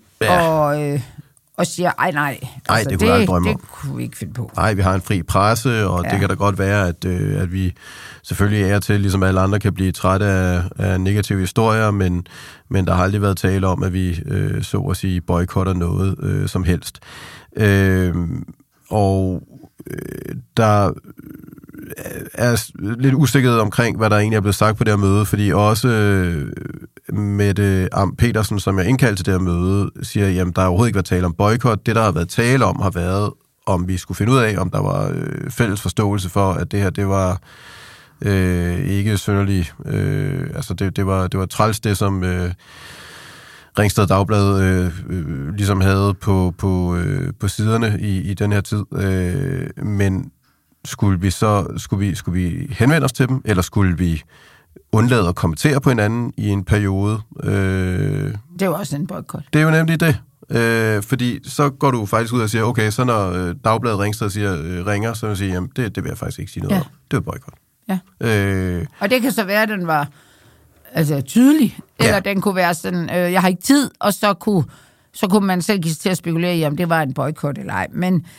og siger, nej, altså, det kunne jeg aldrig drømme om. Det kunne vi ikke finde på. Nej, vi har en fri presse, og det kan da godt være, at vi selvfølgelig er til, ligesom alle andre kan blive trætte af negative historier, men der har aldrig været tale om, at vi så at sige boykotter noget som helst. Og der er lidt usikkerhed omkring, hvad der egentlig er blevet sagt på det her møde, fordi også Mette Am Petersen, som jeg indkaldte til det her møde, siger, jamen der har overhovedet ikke været tale om boykot. Det, der har været tale om, har været, om vi skulle finde ud af, om der var fælles forståelse for, at det her, det var ikke synderligt. Altså det var træls, det som Ringsted Dagblad ligesom havde på siderne i den her tid. Men skulle vi henvende os til dem, eller skulle vi undlade at kommentere på hinanden i en periode? Det er jo også en boykot. Det er jo nemlig det. Fordi så går du faktisk ud og siger, okay, så når Dagbladet Ringsted ringer, så vil jeg sige, jamen det vil jeg faktisk ikke sige noget om. Det er boykot. Ja. Og det kan så være, at den var tydelig, eller den kunne være sådan, jeg har ikke tid, og så kunne man selv give sig til at spekulere i, om det var en boykot eller ej.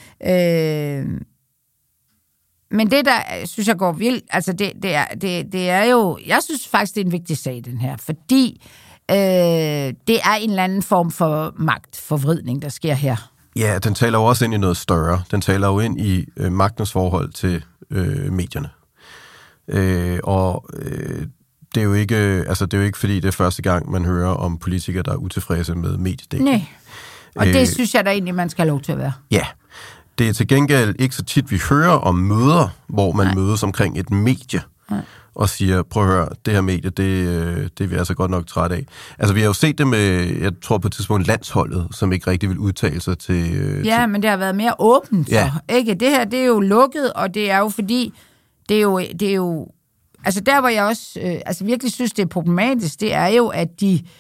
Men det, der synes jeg går vildt, altså det er jo, jeg synes faktisk, det er en vigtig sag, den her, fordi det er en eller anden form for magtforvridning, der sker her. Ja, den taler jo også ind i noget større. Den taler jo ind i magtens forhold til medierne. Det er jo ikke, fordi det er første gang, man hører om politikere, der er utilfredse med mediedækning. Nej, og det synes jeg da egentlig, man skal have lov til at være. Ja, det er til gengæld ikke så tit, vi hører om møder, hvor man mødes omkring et medie, og siger, prøv at høre, det her medie, det er vi altså godt nok træt af. Altså, vi har jo set det med, jeg tror på et tidspunkt, landsholdet, som ikke rigtig vil udtale sig til... men det har været mere åbent, så. Ikke? Det her, det er jo lukket, og det er jo fordi, det er jo altså, der hvor jeg også virkelig synes, det er problematisk, det er jo, at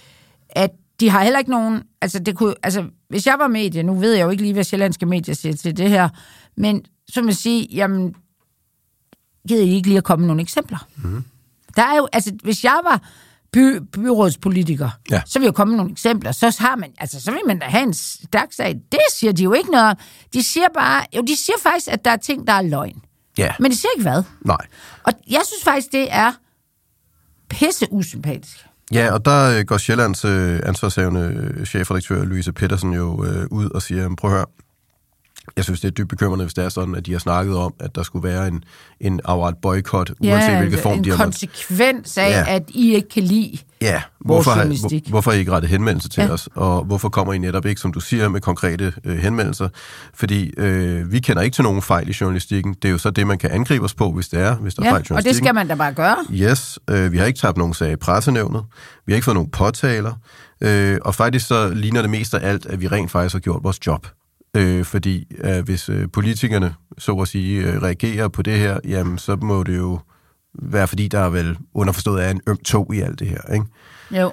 de har heller ikke nogen... hvis jeg var medie, nu ved jeg jo ikke lige, hvad sjællandske medier siger til det her, men så vil jeg sige, jamen, gider I ikke lige at komme med nogle eksempler? Mm-hmm. Der er jo, hvis jeg var byrådspolitiker, så vil jeg komme med nogle eksempler, så vil man da have en stærk sag. Det siger de jo ikke noget om. De siger faktisk, at der er ting, der er løgn. Yeah. Men de siger ikke hvad. Nej. Og jeg synes faktisk, det er pisse usympatisk. Ja, og der går Sjællands ansvarshavende chefredaktør Louise Petersen jo ud og siger, prøv at høre, jeg synes, det er dybt bekymrende, hvis det er sådan, at de har snakket om, at der skulle være en afret boykot, uanset hvilket form de har. En konsekvens af, at I ikke kan lide vores journalistik. Hvorfor har I ikke rettet henvendelse til os, og hvorfor kommer I netop ikke, som du siger, med konkrete henvendelser? Fordi vi kender ikke til nogen fejl i journalistikken. Det er jo så det, man kan angribe os på, hvis der er fejl i journalistikken. Og det skal man da bare gøre. Yes, vi har ikke tabt nogen sag i pressenævnet. Vi har ikke fået nogen påtaler. Og faktisk så ligner det mest af alt, at vi rent faktisk har gjort vores job. Fordi hvis politikerne, så at sige, reagerer på det her, jamen, så må det jo være, fordi der er vel underforstået af en øm tog i alt det her, ikke? Jo.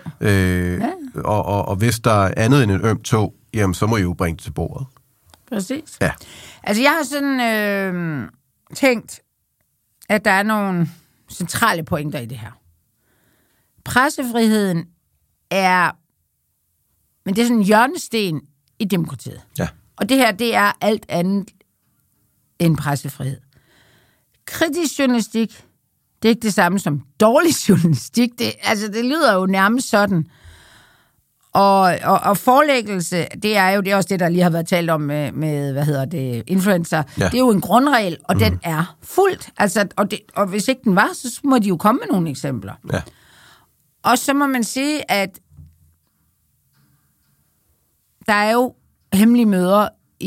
Og hvis der er andet end en øm tog, jamen, så må I jo bringe det til bordet. Præcis. Ja. Altså, jeg har sådan tænkt, at der er nogle centrale pointer i det her. Pressefriheden men det er sådan en hjørnesten i demokratiet. Ja. Og det her, det er alt andet end pressefrihed. Kritisk journalistik, det er ikke det samme som dårlig journalistik. Det lyder jo nærmest sådan. Og forelæggelse, det er også det, der lige har været talt om med influencer. Ja. Det er jo en grundregel, og den er fuldt. Og hvis ikke den var, så må de jo komme med nogle eksempler. Ja. Og så må man sige, at der er jo hemmelige møder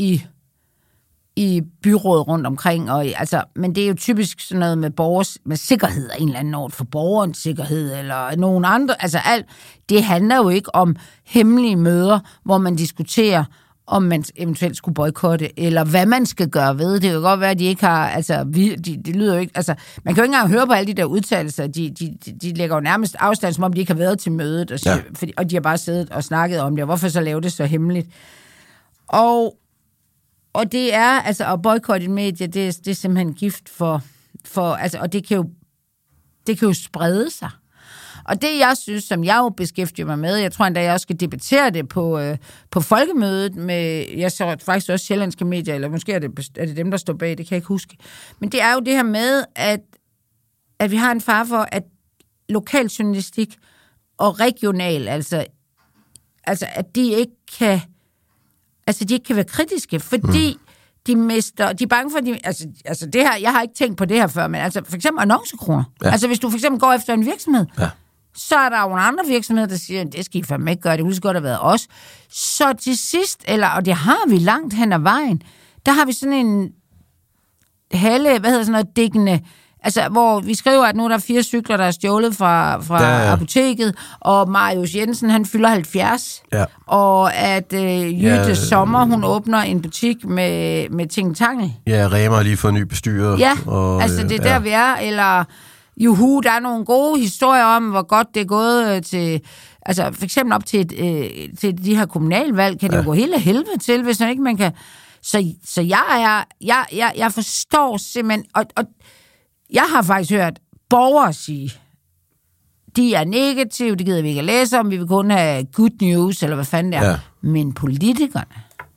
i byrådet rundt omkring, men det er jo typisk sådan noget med sikkerhed af en eller anden ord, for borgerens sikkerhed, eller nogen andre, alt, det handler jo ikke om hemmelige møder, hvor man diskuterer, om man eventuelt skulle boykotte, eller hvad man skal gøre ved. Det kan jo godt være, at de ikke har, det lyder jo ikke, man kan jo ikke engang høre på alle de der udtalelser, de lægger jo nærmest afstand, som om de ikke har været til mødet, og de har bare siddet og snakket om det, og hvorfor så lave det så hemmeligt? Og det er, at boykotte en medie, det er simpelthen gift for og det kan jo sprede sig. Og det, jeg synes, som jeg jo beskæftiger mig med, jeg tror endda, jeg også skal debattere det på folkemødet med, jeg så faktisk også sjællandske medier, eller måske er det dem, der står bag, det kan jeg ikke huske. Men det er jo det her med, at vi har en fare for, at lokal journalistik og regional, at de ikke kan være kritiske, fordi de er bange for, altså det her, jeg har ikke tænkt på det her før, men altså for eksempel annoncekroner. Ja. Altså hvis du for eksempel går efter en virksomhed, så er der jo nogle andre virksomheder, der siger, det skal I fandme ikke gøre, det kunne lige så godt have været os. Så til sidst, og det har vi langt hen ad vejen, der har vi sådan en dækkende, altså hvor vi skriver, at nu er der 4 cykler, der er stjålet fra apoteket, og Marius Jensen, han fylder 70, og at Jytte Sommer, hun åbner en butik med ting-tangel. Ja, Rema har lige fået en ny bestyrer. Ja, og, altså det er der, vi er, eller juhu, der er nogle gode historier om, hvor godt det er gået til, altså for eksempel op til de her kommunalvalg, kan det jo gå hele helvede til, hvis man ikke man kan. Så jeg forstår simpelthen, og jeg har faktisk hørt borgere sige, de er negative, det gider vi ikke at læse om, vi vil kun have good news, eller hvad fanden det er. Ja. Men politikerne.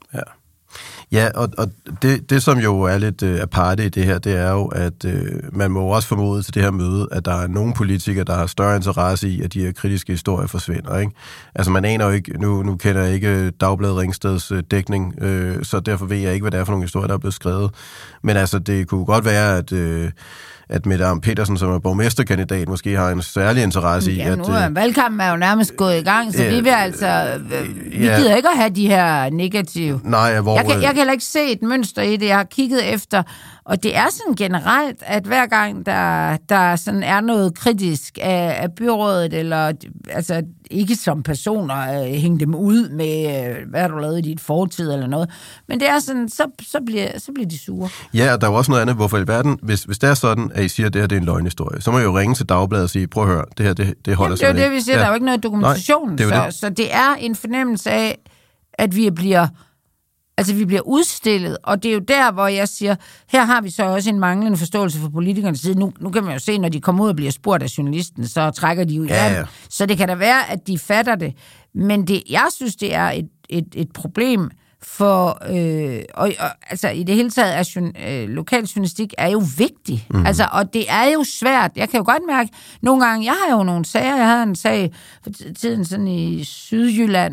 Ja, og det som jo er lidt aparte i det her, det er jo, at man må også formode til det her møde, at der er nogle politikere, der har større interesse i, at de her kritiske historier forsvinder, ikke? Altså man aner jo ikke, nu kender jeg ikke Dagbladet Ringsteds dækning, så derfor ved jeg ikke, hvad det er for nogle historier, der er blevet skrevet. Men altså, det kunne godt være, at Mette Arm Petersen, som er borgmesterkandidat, måske har en særlig interesse i, at... Ja, valgkampen er jo nærmest gået i gang, så vi vil altså... Vi gider ikke at have de her negative... Nej, jeg kan heller ikke se et mønster i det, jeg har kigget efter, og det er sådan generelt, at hver gang der sådan er noget kritisk af byrådet, eller altså ikke som personer hænge dem ud med, hvad har du lavet i dit fortid eller noget, men det er sådan, så bliver de sure. Ja, og der er jo også noget andet, hvorfor i verden, hvis det er sådan, at I siger, at det her det er en løgnehistorie, så må I jo ringe til Dagbladet og sige, prøv at høre, det her, det holder sig. Det er jo det, vi siger, der er jo ikke noget dokumentation. Nej, så det er en fornemmelse af, at vi bliver udstillet, og det er jo der, hvor jeg siger, her har vi så også en manglende forståelse for politikernes side. Nu kan man jo se, når de kommer ud og bliver spurgt af journalisten, så trækker de jo i land. Så det kan da være, at de fatter det. Men jeg synes, det er et problem for, altså i det hele taget, lokal journalistik er jo vigtig. Mm. Altså, og det er jo svært. Jeg kan jo godt mærke, nogle gange, jeg har jo nogle sager, jeg havde en sag for tiden sådan i Sydjylland,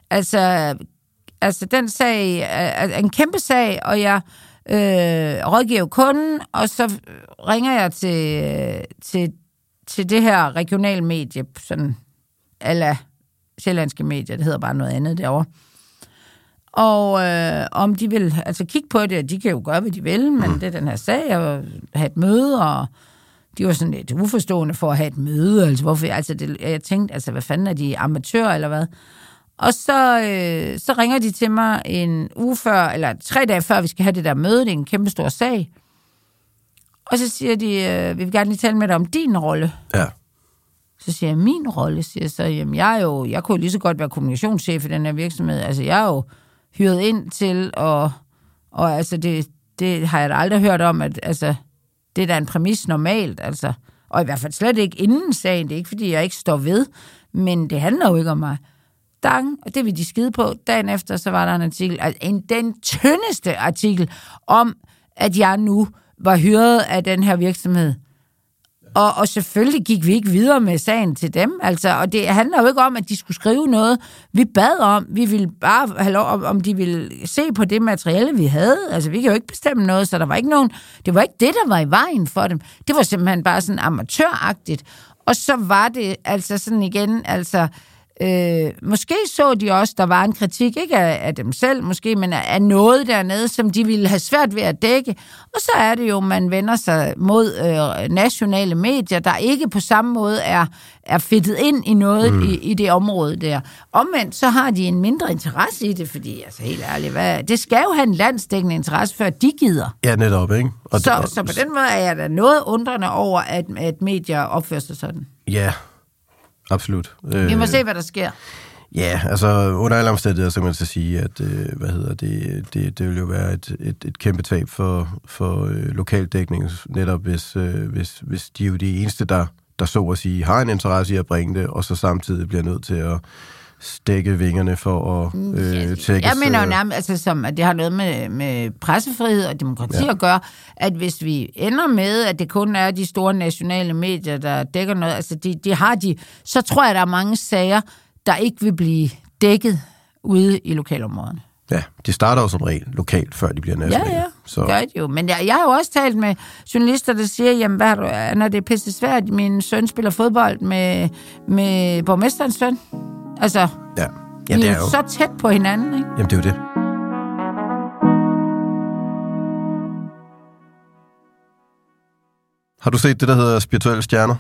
Altså, den sag er en kæmpe sag, og jeg rådgiver kunden, og så ringer jeg til det her regionale medie, sådan ala sjællandske medier, det hedder bare noget andet derovre. Og om de vil altså kigge på det, de kan jo gøre, hvad de vil, men det er den her sag, og have et møde, og de var sådan lidt uforstående for at have et møde, altså hvorfor, jeg tænkte, altså hvad fanden er de amatører, eller hvad? Og så ringer de til mig en uge før, eller 3 dage før, vi skal have det der møde. Det er en kæmpe stor sag. Og så siger de, vi vil gerne lige tale med dig om din rolle. Ja. Så siger jeg, min rolle? Siger så, jamen jeg kunne jo lige så godt være kommunikationschef i den her virksomhed. Altså jeg er jo hyret ind til, og altså det har jeg da aldrig hørt om, at altså, det er da en præmis normalt, altså. Og i hvert fald slet ikke inden sagen. Det er ikke, fordi jeg ikke står ved, men det handler jo ikke om mig. Og det vil de skide på. Dagen efter, så var der en artikel, altså den tyndeste artikel, om, at jeg nu var hyret af den her virksomhed. Og selvfølgelig gik vi ikke videre med sagen til dem. Altså, og det handler jo ikke om, at de skulle skrive noget. Vi bad om, vi ville bare have lov, om de ville se på det materiale, vi havde. Altså, vi kan jo ikke bestemme noget, så der var ikke nogen... Det var ikke det, der var i vejen for dem. Det var simpelthen bare sådan amatøragtigt. Og så var det altså sådan igen, altså... måske så de også, der var en kritik, ikke af dem selv måske, men af noget dernede, som de ville have svært ved at dække. Og så er det jo, man vender sig mod nationale medier, der ikke på samme måde er fedtet ind i noget i det område der. Omvendt, så har de en mindre interesse i det, fordi, altså helt ærligt, det skal jo have en landsdækkende interesse, før de gider. Ja, netop, ikke? Så på den måde er jeg da noget undrende over, at medier opfører sig sådan. Ja, absolut. Vi må se, hvad der sker. Ja, altså under alle omstændigheder, så kan man så sige, at det vil jo være et kæmpe tab for lokaldækning, netop hvis de er jo de eneste, der så at sige har en interesse i at bringe det, og så samtidig bliver nødt til at stikke vingerne for at tækkes. Jeg mener jo nærmest, altså, som, at det har noget med pressefrihed og demokrati at gøre, at hvis vi ender med, at det kun er de store nationale medier, der dækker noget, altså så tror jeg, der er mange sager, der ikke vil blive dækket ude i lokalområderne. Ja, de starter jo som regel lokalt, før de bliver nationale. Ja, så gør det jo. Men jeg har jo også talt med journalister, der siger, jamen, når det er pisse svært, min søn spiller fodbold med borgmesterens søn. Altså, ja, det er jo så tæt på hinanden, ikke? Jamen, det er jo det. Har du set det, der hedder Spirituelle Stjerner?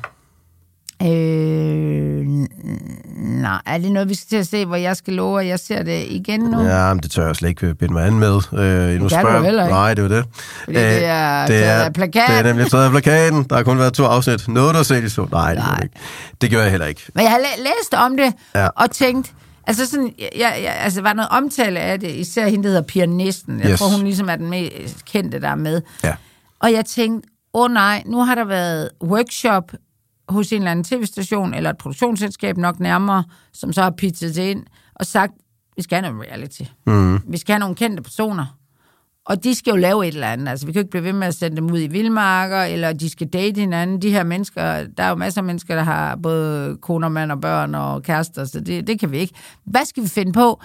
Nej, er det noget, vi skal til at se, hvor jeg skal love, at jeg ser det igen nu? Ja, men det tør jeg slet ikke binde mig an med. Det kan du heller ikke. Nej, det er jo det. Fordi det er taget af plakaten. Det er nemlig taget af plakaten. Der har kun været 2 afsnit. Noget, du har set i så. Nej, det gør ikke. Det gør jeg heller ikke. Men jeg har læst om det, og tænkt, altså sådan, altså var noget omtale af det, især hende, der hedder Pia Næsten. Jeg tror, hun ligesom er den mest kendte, der er med. Ja. Og jeg tænkte, nej, nu har der været workshop hos en eller anden tv-station, eller et produktionsselskab nok nærmere, som så har pizzet det ind, og sagt, vi skal have noget reality. Vi skal have nogle kendte personer. Og de skal jo lave et eller andet. Altså, vi kan jo ikke blive ved med at sende dem ud i vildmarker, eller de skal date hinanden. De her mennesker, der er jo masser af mennesker, der har både koner, mand og børn og kærester, så det kan vi ikke. Hvad skal vi finde på?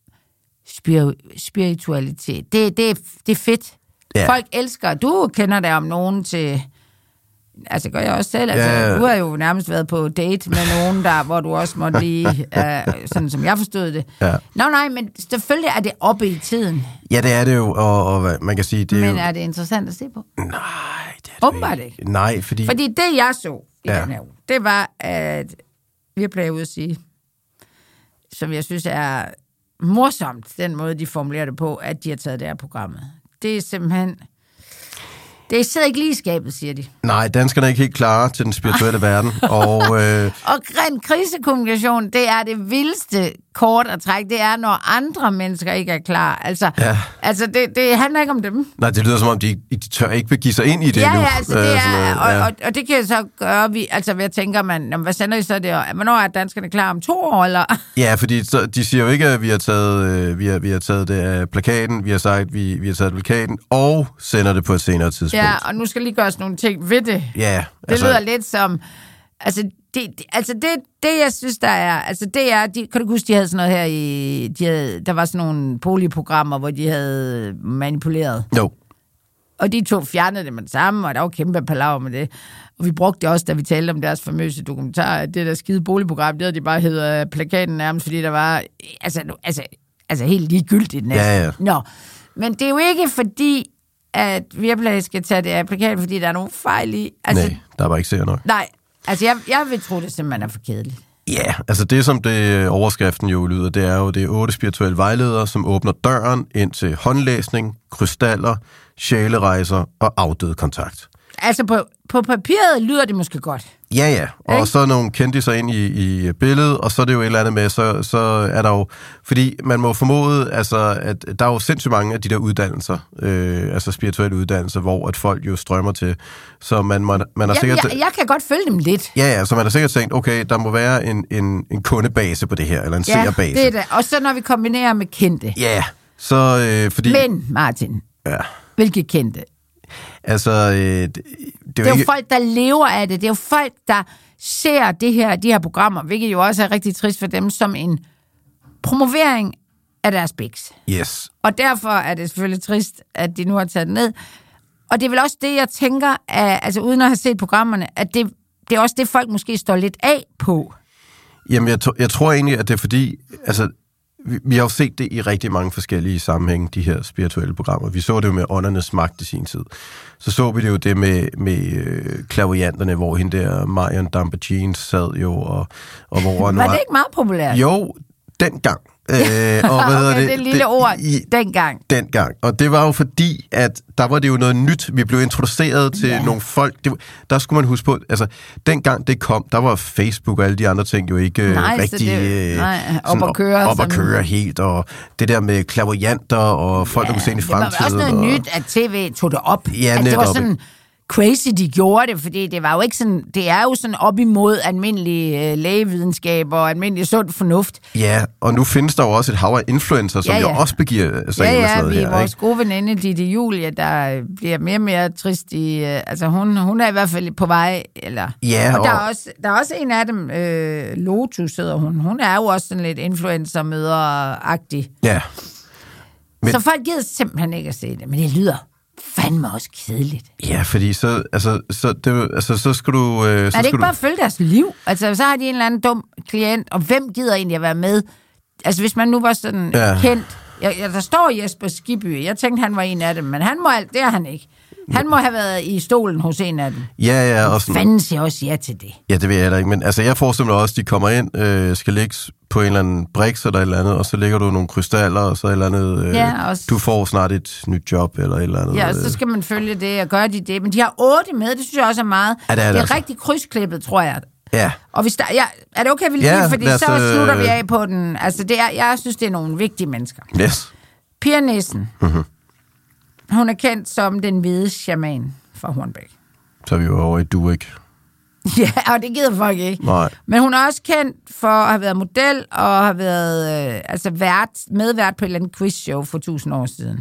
Spiritualitet. Det er fedt. Ja. Folk elsker. Du kender det om nogen til... Altså, gør jeg også selv. Altså, du har jo nærmest været på date med nogen, hvor du også måtte lige, sådan som jeg forstod det. Ja. Nej, men selvfølgelig er det oppe i tiden. Ja, det er det jo, og man kan sige... Det er men jo... er det interessant at se på? Nej, det er det åbenbart ikke. Nej, fordi det, jeg så i den her uge, det var, at vi blev ude at sige, som jeg synes er morsomt, den måde, de formulerer det på, at de har taget det her programmet. Det er simpelthen... Det sidder ikke lige i skabet, siger de. Nej, danskerne er ikke helt klare til den spirituelle verden. Og ren krisekommunikation, det er det vildeste kort at trække. Det er, når andre mennesker ikke er klar. Altså det handler ikke om dem. Nej, det lyder som om, de tør ikke begive sig ind i det nu. Ja, altså det er, og det kan så gøre, hvad tænker man, hvad sender I så det? Hvornår er danskerne klar om 2 år, eller? Ja, fordi de siger jo ikke, at vi har taget det af plakaten, vi har sagt, at vi har taget plakaten, og sender det på et senere tidspunkt. Ja, og nu skal lige gøres nogle ting ved det. Ja. Det lyder lidt som... Det jeg synes, der er... Altså, det er... Kan du huske, de havde sådan noget her der var sådan nogle boligprogrammer, hvor de havde manipuleret. Jo. Og de 2 fjernede det med det samme, og der var kæmpe palaver med det. Og vi brugte det også, da vi talte om deres famøse dokumentar, at det der skide boligprogram, det havde de bare hedder plakaten nærmest, fordi der var... Altså helt ligegyldigt næsten. Ja. Nå, men det er jo ikke fordi... at Viaplay skal tage det af plakaten, fordi der er nogle fejl i. Altså, nej, der er bare ikke ser nok. Nej, altså jeg vil tro, det simpelthen er for kedeligt. Ja, altså det som det overskriften jo lyder, det er 8 spirituelle vejledere, som åbner døren ind til håndlæsning, krystaller, sjælerejser og afdød kontakt. Altså på papiret lyder det måske godt. Ja, og så nogle kendiser ind i billedet, og så er det jo et eller andet med, så er der jo, fordi man må formode, altså, at der er jo sindssygt mange af de der uddannelser, altså spirituelle uddannelser, hvor at folk jo strømmer til, så man har sikkert... Jeg kan godt følge dem lidt. Ja, så man har sikkert tænkt, okay, der må være en kundebase på det her, eller en seerbase. Ja, det er det. Og så når vi kombinerer med kendte. Ja, så fordi... Men, Martin, hvilke kendte? Altså, det er jo folk, der lever af det. Det er jo folk, der ser de her programmer, hvilket jo også er rigtig trist for dem, som en promovering af deres biks. Yes. Og derfor er det selvfølgelig trist, at de nu har taget det ned. Og det er vel også det, jeg tænker, altså uden at have set programmerne, at det er også det, folk måske står lidt af på. Jamen, jeg tror egentlig, at det er fordi, altså, vi har jo set det i rigtig mange forskellige sammenhænge, de her spirituelle programmer. Vi så det jo med Åndernes Magt i sin tid. Så vi det jo det med clairvoyanterne, hvor hende der Marion Dampa-Jean sad jo, og hvor... Var det ikke meget populært? Jo, dengang. Og det lille ord, dengang. Og det var jo fordi, at der var det jo noget nyt. Vi blev introduceret til nogle folk. Der skulle man huske på, altså dengang det kom, der var Facebook og alle de andre ting jo ikke rigtig op at køre helt. Og det der med clairvoyanter og folk, der kunne se ind i fremtiden. Det var også noget nyt, at TV tog det op. Ja, at det var sådan... crazy, de gjorde det, fordi det var jo ikke sådan, det er jo sådan op imod almindelig lægevidenskab og almindelig sund fornuft. Ja, og nu findes der jo også et hav af influencer, som jo også begiver sig ind med sådan noget her. Ja, vores gode veninde, Ditte Julie, der bliver mere og mere trist i, altså hun er i hvert fald på vej, eller... Ja, og der er også en af dem, Lotus hedder hun er jo også sådan lidt influencer-møder-agtig. Ja. Så folk gider simpelthen ikke at se det, men det lyder fandme også kedeligt. Ja, fordi så skal du... er det ikke bare at følge deres liv? Altså, så har de en eller anden dum klient, og hvem gider egentlig at være med? Altså, hvis man nu var sådan kendt... der står Jesper Skibby. Jeg tænkte, han var en af dem, men det er han ikke. Han må have været i stolen hos en af dem. Ja. Og sådan, fanden siger også ja til det. Ja, det ved jeg heller ikke, men altså, jeg forestiller mig også, at de kommer ind, skal ligge på en eller anden briks eller et eller andet, og så lægger du nogle krystaller, og så et eller andet, du får snart et nyt job, eller et eller andet. Ja, og så skal man følge det, og gøre de det. Men de har 8 med, det synes jeg også er meget. Ja, det er altså rigtig krydsklippet, tror jeg. Ja. Og hvis er det okay, vi lige, fordi så slutter vi af på den. Altså, jeg synes, det er nogle vigtige mennesker. Yes. Pia Nissen. Mm-hmm. Hun er kendt som den hvide shaman fra Hornbæk. Så er vi jo over i Duik. Ja, og det gider folk ikke. Nej. Men hun er også kendt for at have været model og have været medvært på et eller andet quizshow for 1000 år siden.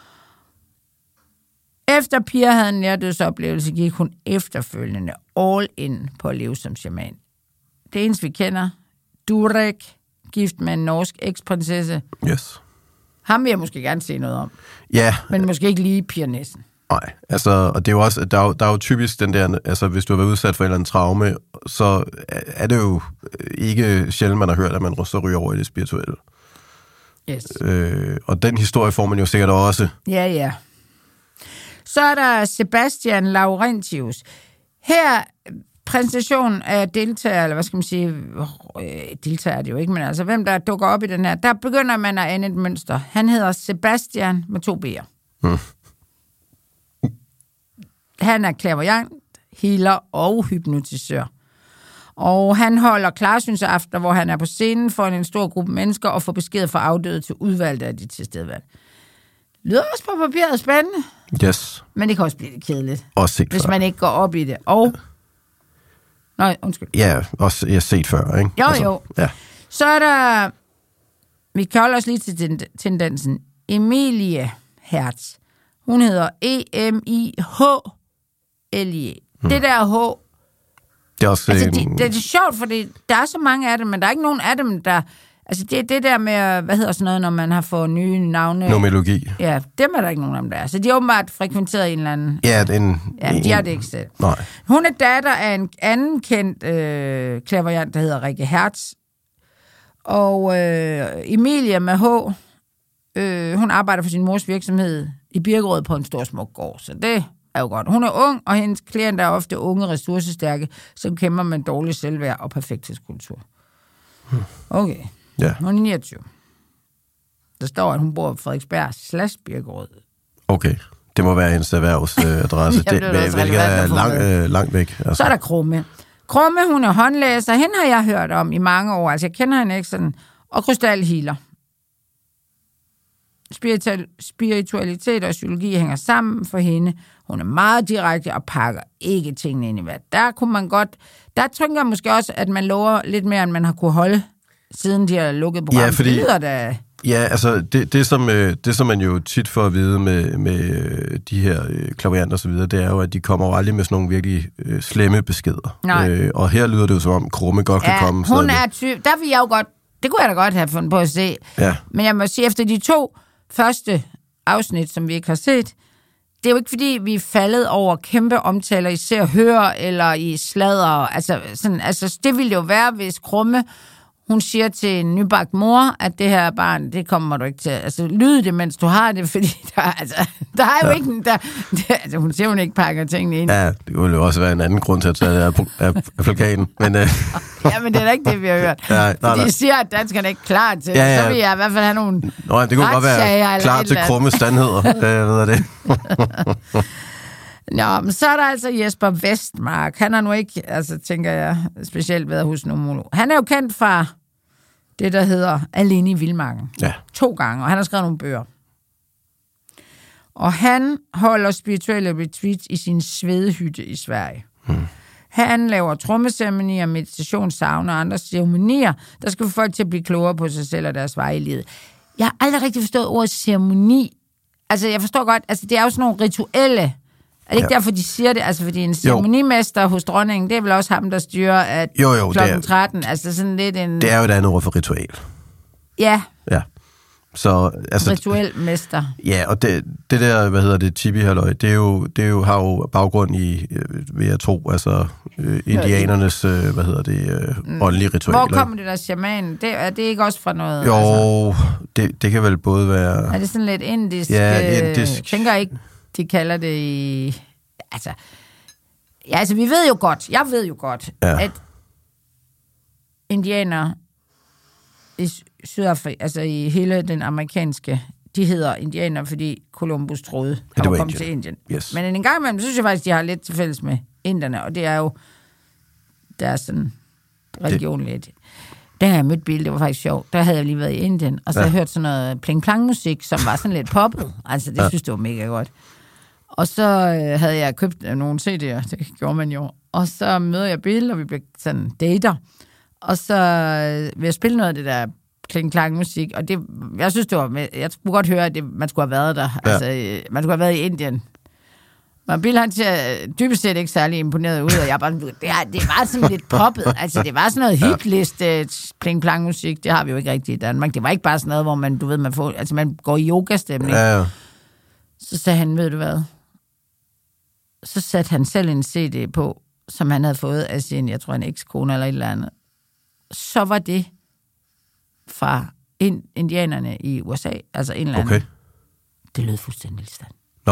Efter Pia havde en nærdødsoplevelse, gik hun efterfølgende all in på at leve som shaman. Det eneste, vi kender, Durek, gift med en norsk eksprinsesse. Yes. Ham vil jeg måske gerne se noget om. Ja. Men måske ikke lige Pia Nissen. Nej, altså, og det er jo også, der er jo typisk den der, altså hvis du har været udsat for en eller anden traume, så er det jo ikke sjældent, man har hørt, at man så ryger over i det spirituelle. Yes. Og den historie får man jo sikkert også. Ja. Så er der Sebastian Laurentius. Her præsentation af deltagere, eller hvad skal man sige, deltager det jo ikke, men altså hvem der dukker op i den her, der begynder man at ane et mønster. Han hedder Sebastian med 2 B'er. Han er clairvoyant, healer og hypnotisør. Og han holder klarsynsaftener, hvor han er på scenen for en stor gruppe mennesker og får besked fra afdøde til udvalgte af de tilstedeværende. Lyder også på papiret spændende. Yes. Men det kan også blive lidt kedeligt. Også set hvis før. Man ikke går op i det. Og... Nej, undskyld. Ja, også jeg har set før, ikke? Jo. Ja. Så er der... Vi kan holde os lige til tendensen. Emilie Hertz. Hun hedder Emihlie. Det der H... Det er også... Altså, det er sjovt, fordi der er så mange af dem, men der er ikke nogen af dem, der... Altså, det der med, hvad hedder sådan noget, når man har fået nye navne... Numerologi. Ja, dem er der ikke nogen af dem, der er. Så de har åbenbart frekventeret en eller anden... Ja, de har det ikke selv. Nej. Hun er datter af en anden kendt clairvoyant, der hedder Rikke Hertz. Og Emilie med H, hun arbejder for sin mors virksomhed i Birkerød på en stor smuk gård. Så det er jo godt. Hun er ung, og hendes klienter er ofte unge, ressourcestærke, som kæmper med dårlig selvværd og perfekthedskultur. Okay. Ja. Hun er 29. Der står, at hun bor på Frederiksberg / Birkerød. Okay. Det må være hendes erhvervsadresse. Hvilket er langt væk. Altså. Så er der Krumme. Krumme, hun er håndlæser. Hende har jeg hørt om i mange år. Altså, jeg kender hende ikke sådan. Og krystalhealer. Spiritualitet og psykologi hænger sammen for hende. Hun er meget direkte og pakker ikke tingene ind i hvad. Der kunne man godt... Der tænker jeg måske også, at man lover lidt mere, end man har kunne holde, siden de har lukket programmet. Ja, fordi... Ja, altså det som man jo tit får at vide med de her clairvoyanter og så videre, det er jo, at de kommer jo aldrig med sådan nogle virkelig slemme beskeder. Og her lyder det jo som om Krumme godt kan komme. Hun er typ, der vil jeg jo godt, det kunne jeg da godt have fundet på at se. Ja. Men jeg må sige, efter de 2 første afsnit, som vi ikke har set, det er jo ikke fordi, vi er faldet over kæmpe omtaler i Se og Hør eller i sladder. Altså, det ville jo være, hvis Krumme, hun siger til en nybagt mor, at det her barn, det kommer du ikke til. Altså, lyde det, mens du har det, fordi der er jo ikke... Altså, hun siger, hun ikke pakker tingene ind. Ja, det ville jo også være en anden grund til at tage det af plakaten. Men, ja, men det er da ikke det, vi har hørt. Nej. De siger, at danskerne er ikke klar til det. Så vil jeg i hvert fald have nogle det kunne godt være klar til Krumme standheder. Ved jeg det. Nå, men så er der altså Jesper Vestmark. Han har nu ikke, altså tænker jeg, specielt været hos numerolog. Han er jo kendt fra det, der hedder Alene i Vildmarken. Ja. 2 gange, og han har skrevet nogle bøger. Og han holder spirituelle retreats i sin svedehytte i Sverige. Han laver trommeceremonier, meditation, sauna og andre ceremonier, der skal få folk til at blive klogere på sig selv og deres vej i livet. Jeg har aldrig rigtig forstået ordet ceremoni. Altså, jeg forstår godt, altså det er jo sådan nogle rituelle. Er det ikke derfor, de siger det? Altså, fordi en ceremonimester hos dronningen, det er vel også ham, der styrer at klokken 13. Altså sådan lidt en... Det er jo et andet ord for ritual. Ja. Ja. Så, altså, rituel mester. Ja, og det der, tibi-halløj, det er jo, har jo baggrund i, vil jeg tro, altså indianernes, åndelige ritualer. Hvor kommer det der shaman? Er det ikke også fra noget? Jo, altså, det kan vel både være... Er det sådan lidt indisk? Ja, indisk. Tænker ikke, de kalder det i... Altså, ja, altså jeg ved jo godt, at indianer i Sydafrika, altså i hele den amerikanske, de hedder indianer, fordi Columbus troede, han var kommet til Indien. Yes. Men en gang imellem, så synes jeg faktisk, de har lidt til fælles med inderne, og det er jo deres sådan religion lidt. Da jeg mødte Bill, det var faktisk sjovt. Der havde jeg lige været i Indien, og så havde jeg hørt sådan noget pling-plang-musik, som var sådan lidt poppet. Altså, det synes jeg var mega godt. Og så havde jeg købt nogle CD'er, det gjorde man jo. Og så møder jeg Bill, og vi blev sådan dater. Og så vil jeg spille noget af det der kling-klang-musik, og det, jeg synes, det var, jeg skulle godt høre, at man skulle have været der. Ja. Altså, man skulle have været i Indien. Men Bill, han ser dybest set ikke særlig imponeret ud, og jeg bare, det var sådan lidt poppet. Altså, det var sådan noget hitliste pling-plang-musik, det har vi jo ikke rigtigt i Danmark. Det var ikke bare sådan noget, hvor man, du ved, man går i yogastemning. Ja. Så sagde han, ved du hvad? Så satte han selv en CD på, som han havde fået af sin, jeg tror, en ekskone eller et eller andet. Så var det fra indianerne i USA, altså en eller anden. Okay. Det lød fuldstændig stand. Nå.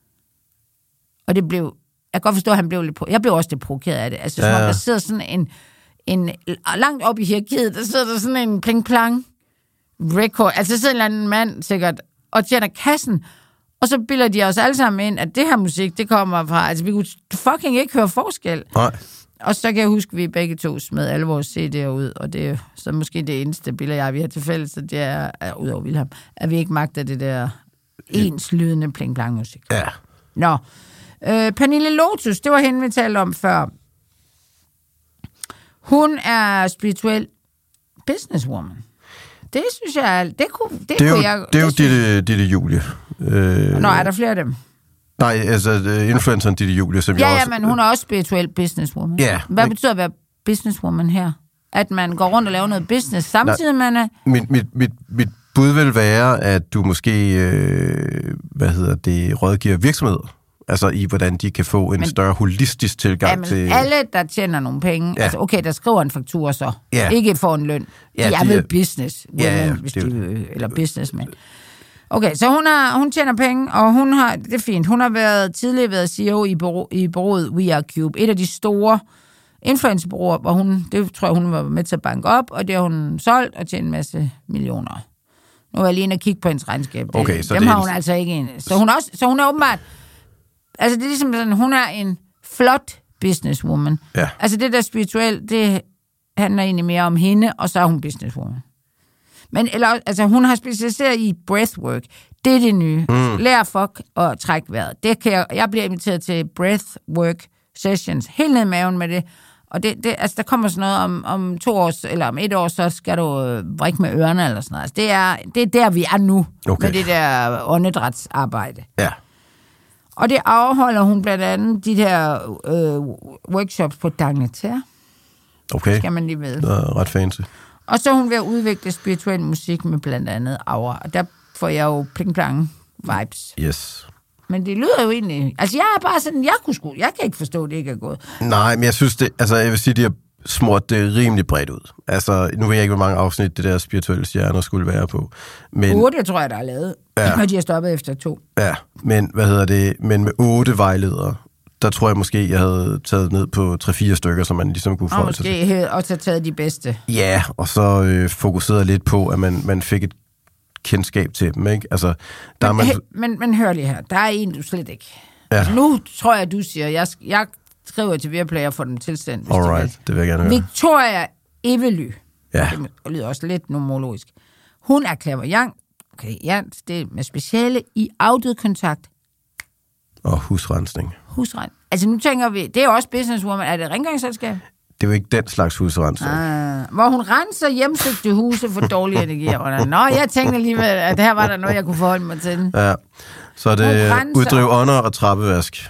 Og det blev, jeg kan godt forstå, at han blev lidt jeg blev også lidt provokeret af det. Altså, som om der sidder sådan en langt op i hierarkiet, der sidder der sådan en pling-plang record, altså sådan en eller anden mand sikkert, og tjener kassen, og så bilder de os alle sammen ind, at det her musik, det kommer fra, altså vi kunne fucking ikke høre forskel. Nej. Og så kan jeg huske, at vi begge to smed alle vores CD'er ud, og det er så måske det eneste billede, vi har til fælles, så det er udover Wilhelm, at vi ikke magter det der enslydende pling-plang-musik. Ja. Nå. Pernille Lotus, det var hende, vi talte om før. Hun er spirituel businesswoman. Det synes jeg, det er jo Ditte Julie. Nå, er der flere af dem? Nej, altså influenceren Ditte Julie, som jeg også... Ja, men hun er også spirituel businesswoman. Ja. Hvad betyder at være businesswoman her? At man går rundt og laver noget business, samtidig man er... Mit bud vil være, at du måske, rådgiver virksomheder. Altså i, hvordan de kan få en større holistisk tilgang til... alle, der tjener nogle penge, altså okay, der skriver en faktura så, ikke får en løn. Ja, de er vel business, eller businessmen. Okay, så hun tjener penge, og hun har, det er fint, hun har tidligere været CEO i bureauet We Are Cube, et af de store influencerbureauer, hvor det tror jeg, hun var med til at banke op, og det har hun solgt og tjent en masse millioner. Nu er jeg lige inde og kigge på hendes regnskab. Okay, så dem har hun altså ikke en. Så hun er åbenbart, altså det er ligesom sådan, hun er en flot businesswoman. Ja. Altså det der spirituelt, det handler egentlig mere om hende, og så er hun businesswoman. Men altså hun har specialiseret i breathwork. Det er det nye. Lær folk at trække vejret. Det kan jeg bliver inviteret til breathwork sessions helt ned i maven med det. Og altså der kommer sådan noget om 2 år, eller om 1 år, så skal du vrikke med ørerne eller sådan noget. Altså, det er der, vi er nu, med det der åndedrætsarbejde. Ja. Og det afholder hun blandt andet de der workshops på D'Angleterre. Okay. Skal man lige vide. Det er ret fancy. Og så er hun ved at udvikle spirituel musik med blandt andet Aura. Og der får jeg jo pling-plang vibes. Yes. Men det lyder jo egentlig... Altså, jeg er bare sådan... Jeg kan ikke forstå, at det ikke er gået. Nej, men jeg synes det... Altså, jeg vil sige, de har smurt det rimelig bredt ud. Altså, nu ved jeg ikke, hvor mange afsnit det der spirituelle stjerner skulle være på. Men 8, tror jeg, der er lavet. Ja. Og de har stoppet efter 2. Ja, men Men med 8 vejledere, der tror jeg måske, jeg havde taget ned på 3-4 stykker, som man ligesom kunne forholde sig til. Og måske også taget de bedste. Ja, og så fokuseret lidt på, at man fik et kendskab til dem, ikke? Altså, men hør lige her, der er en, du slet ikke. Ja. Altså, nu tror jeg, du siger, jeg skriver til Viaplay og får dem tilsendt. Alright, det vil jeg gerne høre. Victoria Evely. Ja. Det lyder også lidt nomologisk. Hun er clairvoyant. Okay, ja, det er med speciale i afdødkontakt. Og husrensning. Altså nu tænker vi, det er jo også businesswoman. Er det rengøringsselskab? Det er jo ikke den slags husrensning. Hvor hun renser hjemsøgte huse for dårlige energier. Nå, jeg tænkte alligevel, at her var der noget, jeg kunne forholde mig til. Ja, så er det uddrive ånder og trappevask.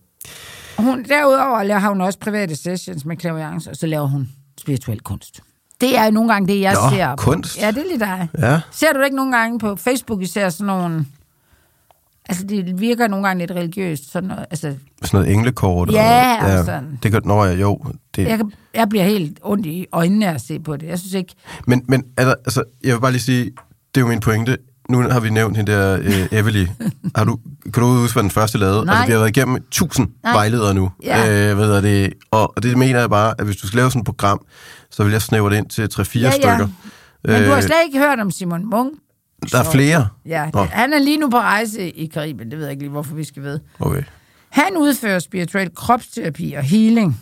Derudover har hun også private sessions med clairvoyance, og så laver hun spirituel kunst. Det er nogle gange det, jeg ser. Kunst. Ja, det er lidt dig. Ja. Ser du ikke nogle gange på Facebook, især sådan nogle... Altså, det virker nogle gange lidt religiøst. Sådan noget englekort. Ja, og sådan. Det gør, når jeg jo... Det... Jeg bliver helt ondt i øjnene at se på det. Jeg synes ikke... Men altså, jeg vil bare lige sige, det er jo min pointe. Nu har vi nævnt hende der, Evely. Kan du huske, hvad den første lavede? Nej. Altså, vi har været igennem 1000 vejledere nu. Ja. Og det mener jeg bare, at hvis du skal lave sådan et program, så vil jeg snævre det ind til 3-4 stykker. Men du har slet ikke hørt om Simon Munk? Der er flere? Ja, han er lige nu på rejse i Karibien. Det ved jeg ikke lige, hvorfor vi skal vide. Okay. Han udfører spirituel kropsterapi og healing,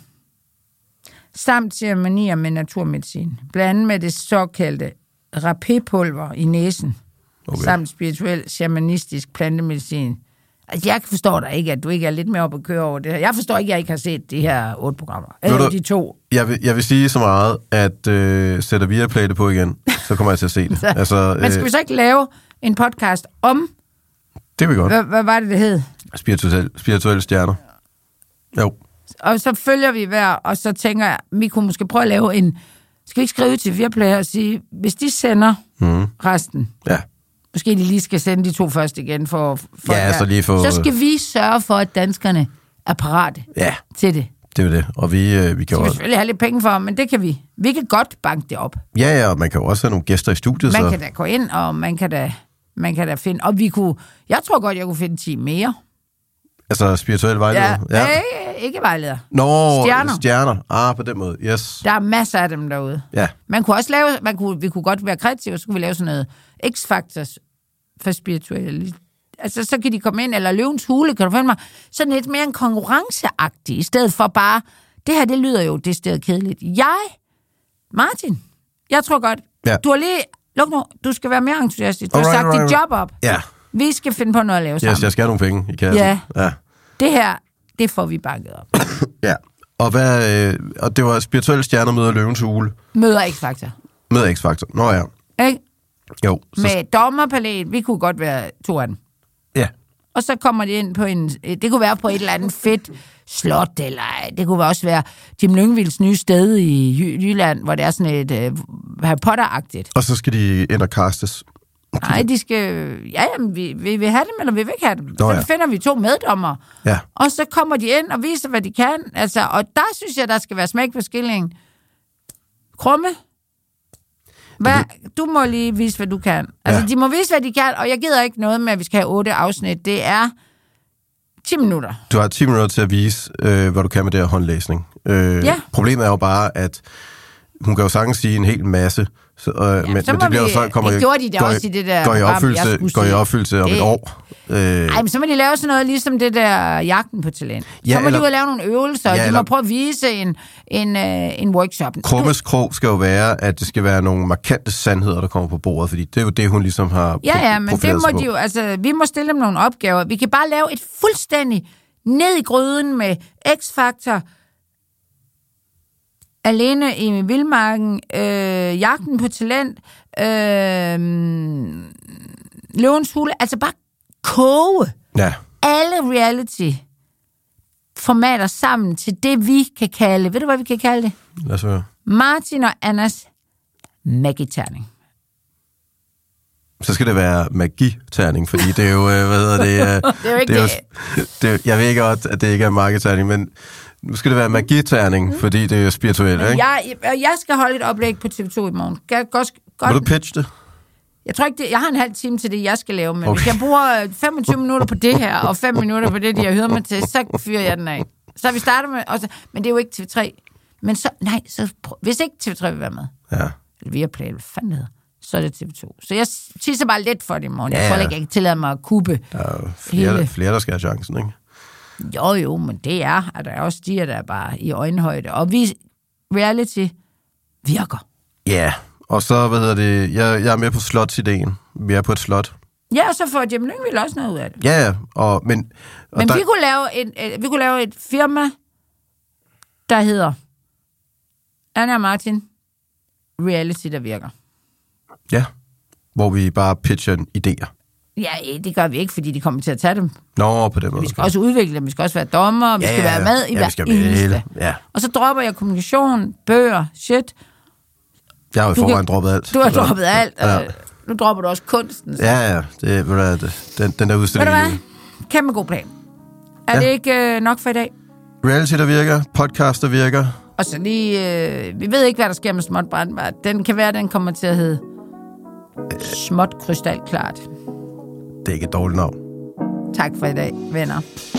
samt ceremonier med naturmedicin. Blandt andet med det såkaldte rapé-pulver i næsen. Okay. Samt spirituel, shamanistisk plantemedicin. Altså, jeg forstår dig ikke, at du ikke er lidt mere oppe at køre over det her. Jeg forstår ikke, at jeg ikke har set de her 8 programmer. Eller de 2. Jeg vil sige så meget, at sætter Viaplay det på igen, så kommer jeg til at se det. Altså, men skal vi så ikke lave en podcast om... Det vil vi godt. Hvad var det hed? Spirituelle stjerner. Jo. Og så følger vi hver, og så tænker jeg, vi kunne måske prøve at lave en... Skal vi ikke skrive til Viaplay og sige, hvis de sender resten... Ja. Måske de lige skal sende de 2 først igen for så skal vi sørge for, at danskerne er parate til det. Det er det. Og vi kan jo... Så vi selvfølgelig have lidt penge for, men det kan vi. Vi kan godt banke det op. Ja, og man kan jo også have nogle gæster i studiet. Man kan da gå ind, og man kan da finde... Og vi kunne... Jeg tror godt, jeg kunne finde 10 mere. Altså spirituelle vejledere? Ja. Ikke vejledere. Stjerner. På den måde, yes. Der er masser af dem derude. Ja. Man kunne også lave... Vi kunne godt være kreative, så kunne vi lave sådan noget X-Factors for spirituelle. Altså, så kan de komme ind, eller Løvens Hule, kan du finde mig? Sådan lidt mere en konkurrenceagtig, i stedet for bare... Det her, det lyder jo decideret kedeligt. Martin, jeg tror godt... Ja. Du har lige... Luk nu, du skal være mere entusiastisk. Du har sagt dit job op. Ja. Vi skal finde på noget at lave sammen. Jeg skal have nogle penge i kassen. Ja. Det her, det får vi banket op. Ja. Og det var spirituelle stjerner møder Løvens Hule. Møder X-Factor. Møder X-Factor. Nå ja. Ikke? Jo. Med dommerpalæet, vi kunne godt være 2 af dem. Ja. Og så kommer de ind på det kunne være på et eller andet fedt slot, eller det kunne også være Jim Lyngvilds nye sted i Jylland, hvor det er sådan et Harry Potter-agtigt. Og så skal de ind og castes. Nej, de skal... Ja, jamen, vi vil have dem, eller vi vil ikke have dem. Så finder vi 2 meddommer. Ja. Og så kommer de ind og viser, hvad de kan. Altså, og der synes jeg, der skal være smæk på skillingen. Krumme. Du må lige vise, hvad du kan. Altså, de må vise, hvad de kan, og jeg gider ikke noget med, at vi skal have 8 afsnit. Det er 10 minutter. Du har 10 minutter til at vise, hvad du kan med det her håndlæsning. Problemet er jo bare, at hun kan jo sagtens sige en hel masse, men det bliver jo så kommer går i opfyldelse om et år. Ej, men så må de lave sådan noget ligesom det der jagten på talent. Så må de jo lave nogle øvelser, og de må prøve at vise en workshop. Krummes krog skal jo være, at det skal være nogle markante sandheder, der kommer på bordet, fordi det er jo det, hun ligesom har men det må de jo, altså, vi må stille dem nogle opgaver. Vi kan bare lave et fuldstændig ned i gryden med X-Factor, Alene i Vildmarken, Jagten på talent, Løvens Hule, altså bare koge alle reality-formater sammen til det, vi kan kalde, ved du, hvad vi kan kalde det? Lad os høre. Martin og Annas magiterning. Så skal det være magiterning, fordi det er jo, hvad hedder det? Det er jo ikke det. Jeg ved ikke godt, at det ikke er magiterning, men nu skal det være magiterning, fordi det er jo spirituelt, ikke? Jeg skal holde et oplæg på TV2 i morgen. Vil du pitche det? Jeg tror ikke, jeg har en halv time til det, jeg skal lave, men hvis jeg bruger 25 minutter på det her, og 5 minutter på det, de har hyret mig til, så fyrer jeg den af. Så vi starter med, men det er jo ikke TV3. Men så, hvis ikke TV3 vil være med, eller Viaplay, hvad fanden det hedder, så er det TV2. Så jeg tisser bare lidt for det i morgen. Jeg tror ikke, jeg kan tillade mig at kuppe. Der er flere, der skal have chancen, ikke? Jo, men det er, at der er også de, der er bare i øjenhøjde. Og reality virker. Ja, og så, jeg er med på slotsideen. Vi er på et slot. Ja, og så får Jim Lyngvild også noget ud af det. Ja, men vi kunne lave et firma, der hedder Anna og Martin Reality, der virker. Ja, hvor vi bare pitcher idéer. Ja, det gør vi ikke, fordi de kommer til at tage dem. Nå, på den måde. Vi skal også udvikle dem, vi skal også være dommer, vi skal være med i hver eneste. Ja. Og så dropper jeg kommunikation, bøger, shit, Jeg har jo i forvejen droppet alt. Du har droppet alt, og nu dropper du også kunsten. Så. Ja. Den der udstilling. Ved du hvad? Kæmpe god plan. Er det ikke nok for i dag? Reality, der virker. Podcast, der virker. Og så lige... vi ved ikke, hvad der sker med Småt Brandbart. Den kan være, den kommer til at hedde Småt Krystalklart. Det er ikke et dårligt navn. Tak for i dag, venner.